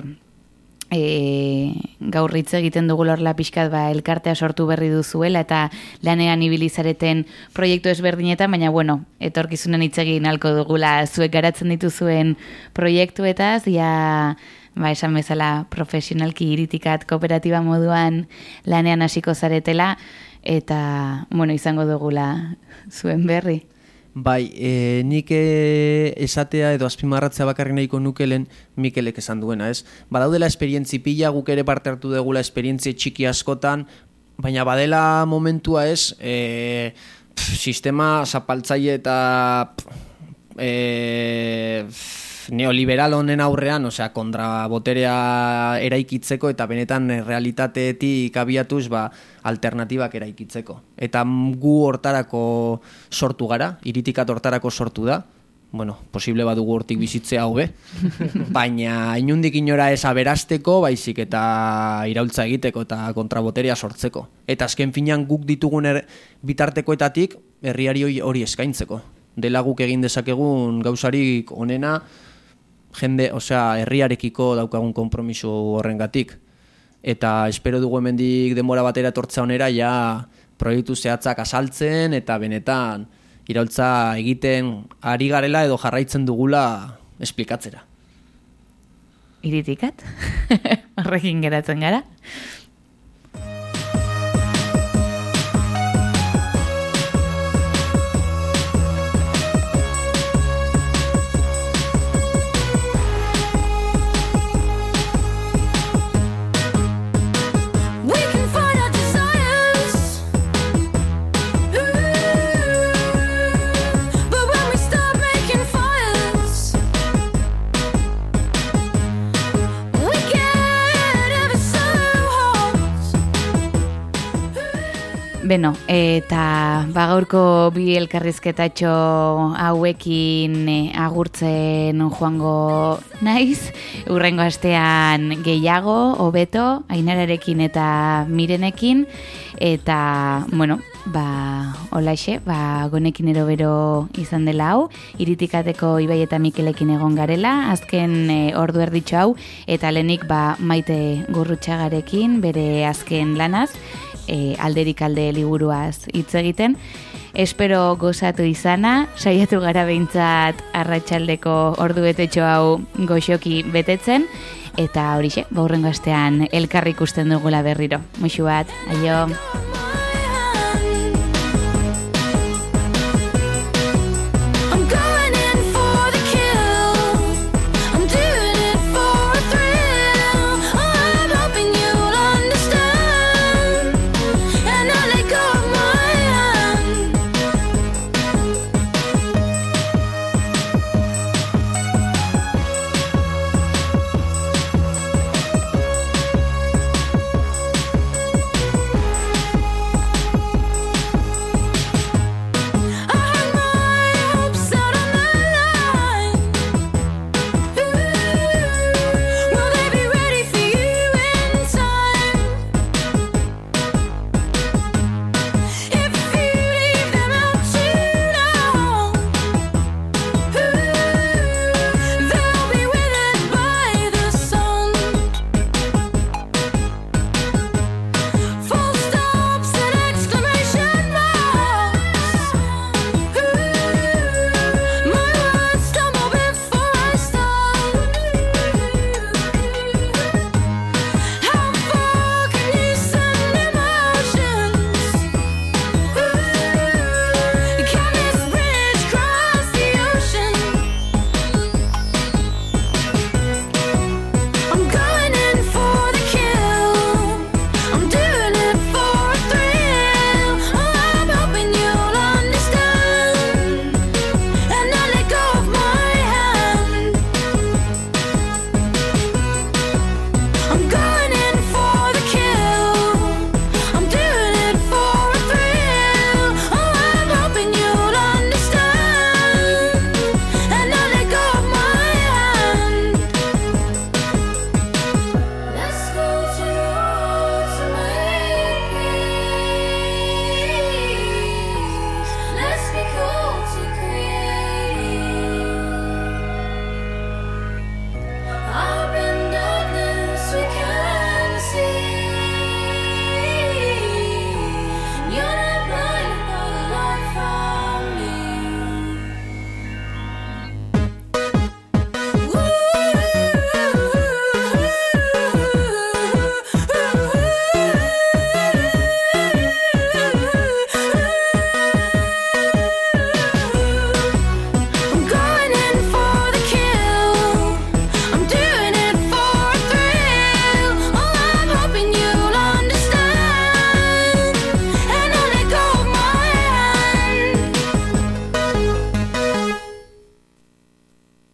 E, gaur hitz egiten dugu lorla pixkat ba, elkartea sortu berri duzuela eta lanean ibili zareten proiektu ezberdinetan, baina bueno, etorkizunen hitz egin halko dugula zuek garatzen dituzuen proiektuetaz, ja ba, esan bezala profesionalki iritikat kooperatiba moduan lanean hasiko zaretela eta bueno, izango dugula zuen berri. Bai, e, nik esatea edo azpimarratzea bakarrik nahiko nukelen Mikelek esan duena, ez? Badaudela esperientzi pila, guk ere parte hartu degula esperientzi txiki askotan, baina badela momentua ez, e, pf, sistema zapaltzaile eta pf, e, pf, neoliberal honen aurrean, osea, kontra boterea eraikitzeko eta benetan realitateetik abiatuz ba, alternatibak eraikitzeko. Eta gu hortarako sortu gara, iritikat hortarako sortu da, bueno, posible badugu hortik bizitzea hobe, baina inundik inora ez aberasteko, baizik eta iraultza egiteko eta kontraboterea sortzeko. Eta azken finean guk ditugun er, bitartekoetatik herriari hori eskaintzeko. Dela guk egin dezakegun gauzarik onena, jende, osea, herriarekiko daukagun konpromiso horrengatik. Eta espero dugu hemendik denbora batera etortza onera ja proiektu zehatzak azaltzen eta benetan iraultza egiten ari garela edo jarraitzen dugula esplikatzera. Iritikat? Horrekin geratzen gara? Beno, eta bagaurko bi elkarrizketatxo hauekin agurtzen joango naiz, urrengo astean gehiago, hobeto, Ainararekin eta Mirenekin, eta, bueno, ba, holaxe, ba, gonekin erobero izan dela hau, Iritikateko Ibai eta Mikelekin egon garela, azken e, ordu erditxo hau, eta lehenik ba, Maite Gurrutxagarekin, bere azken lanaz, E, alderik alde liburuaz hitz egiten Espero gozatu izana, saiatu gara behintzat arratsaldeko ordubetetxo hau goxoki betetzen, eta horixe, baurrengo astean elkarri ikusten dugula berriro. Muxu bat, aio!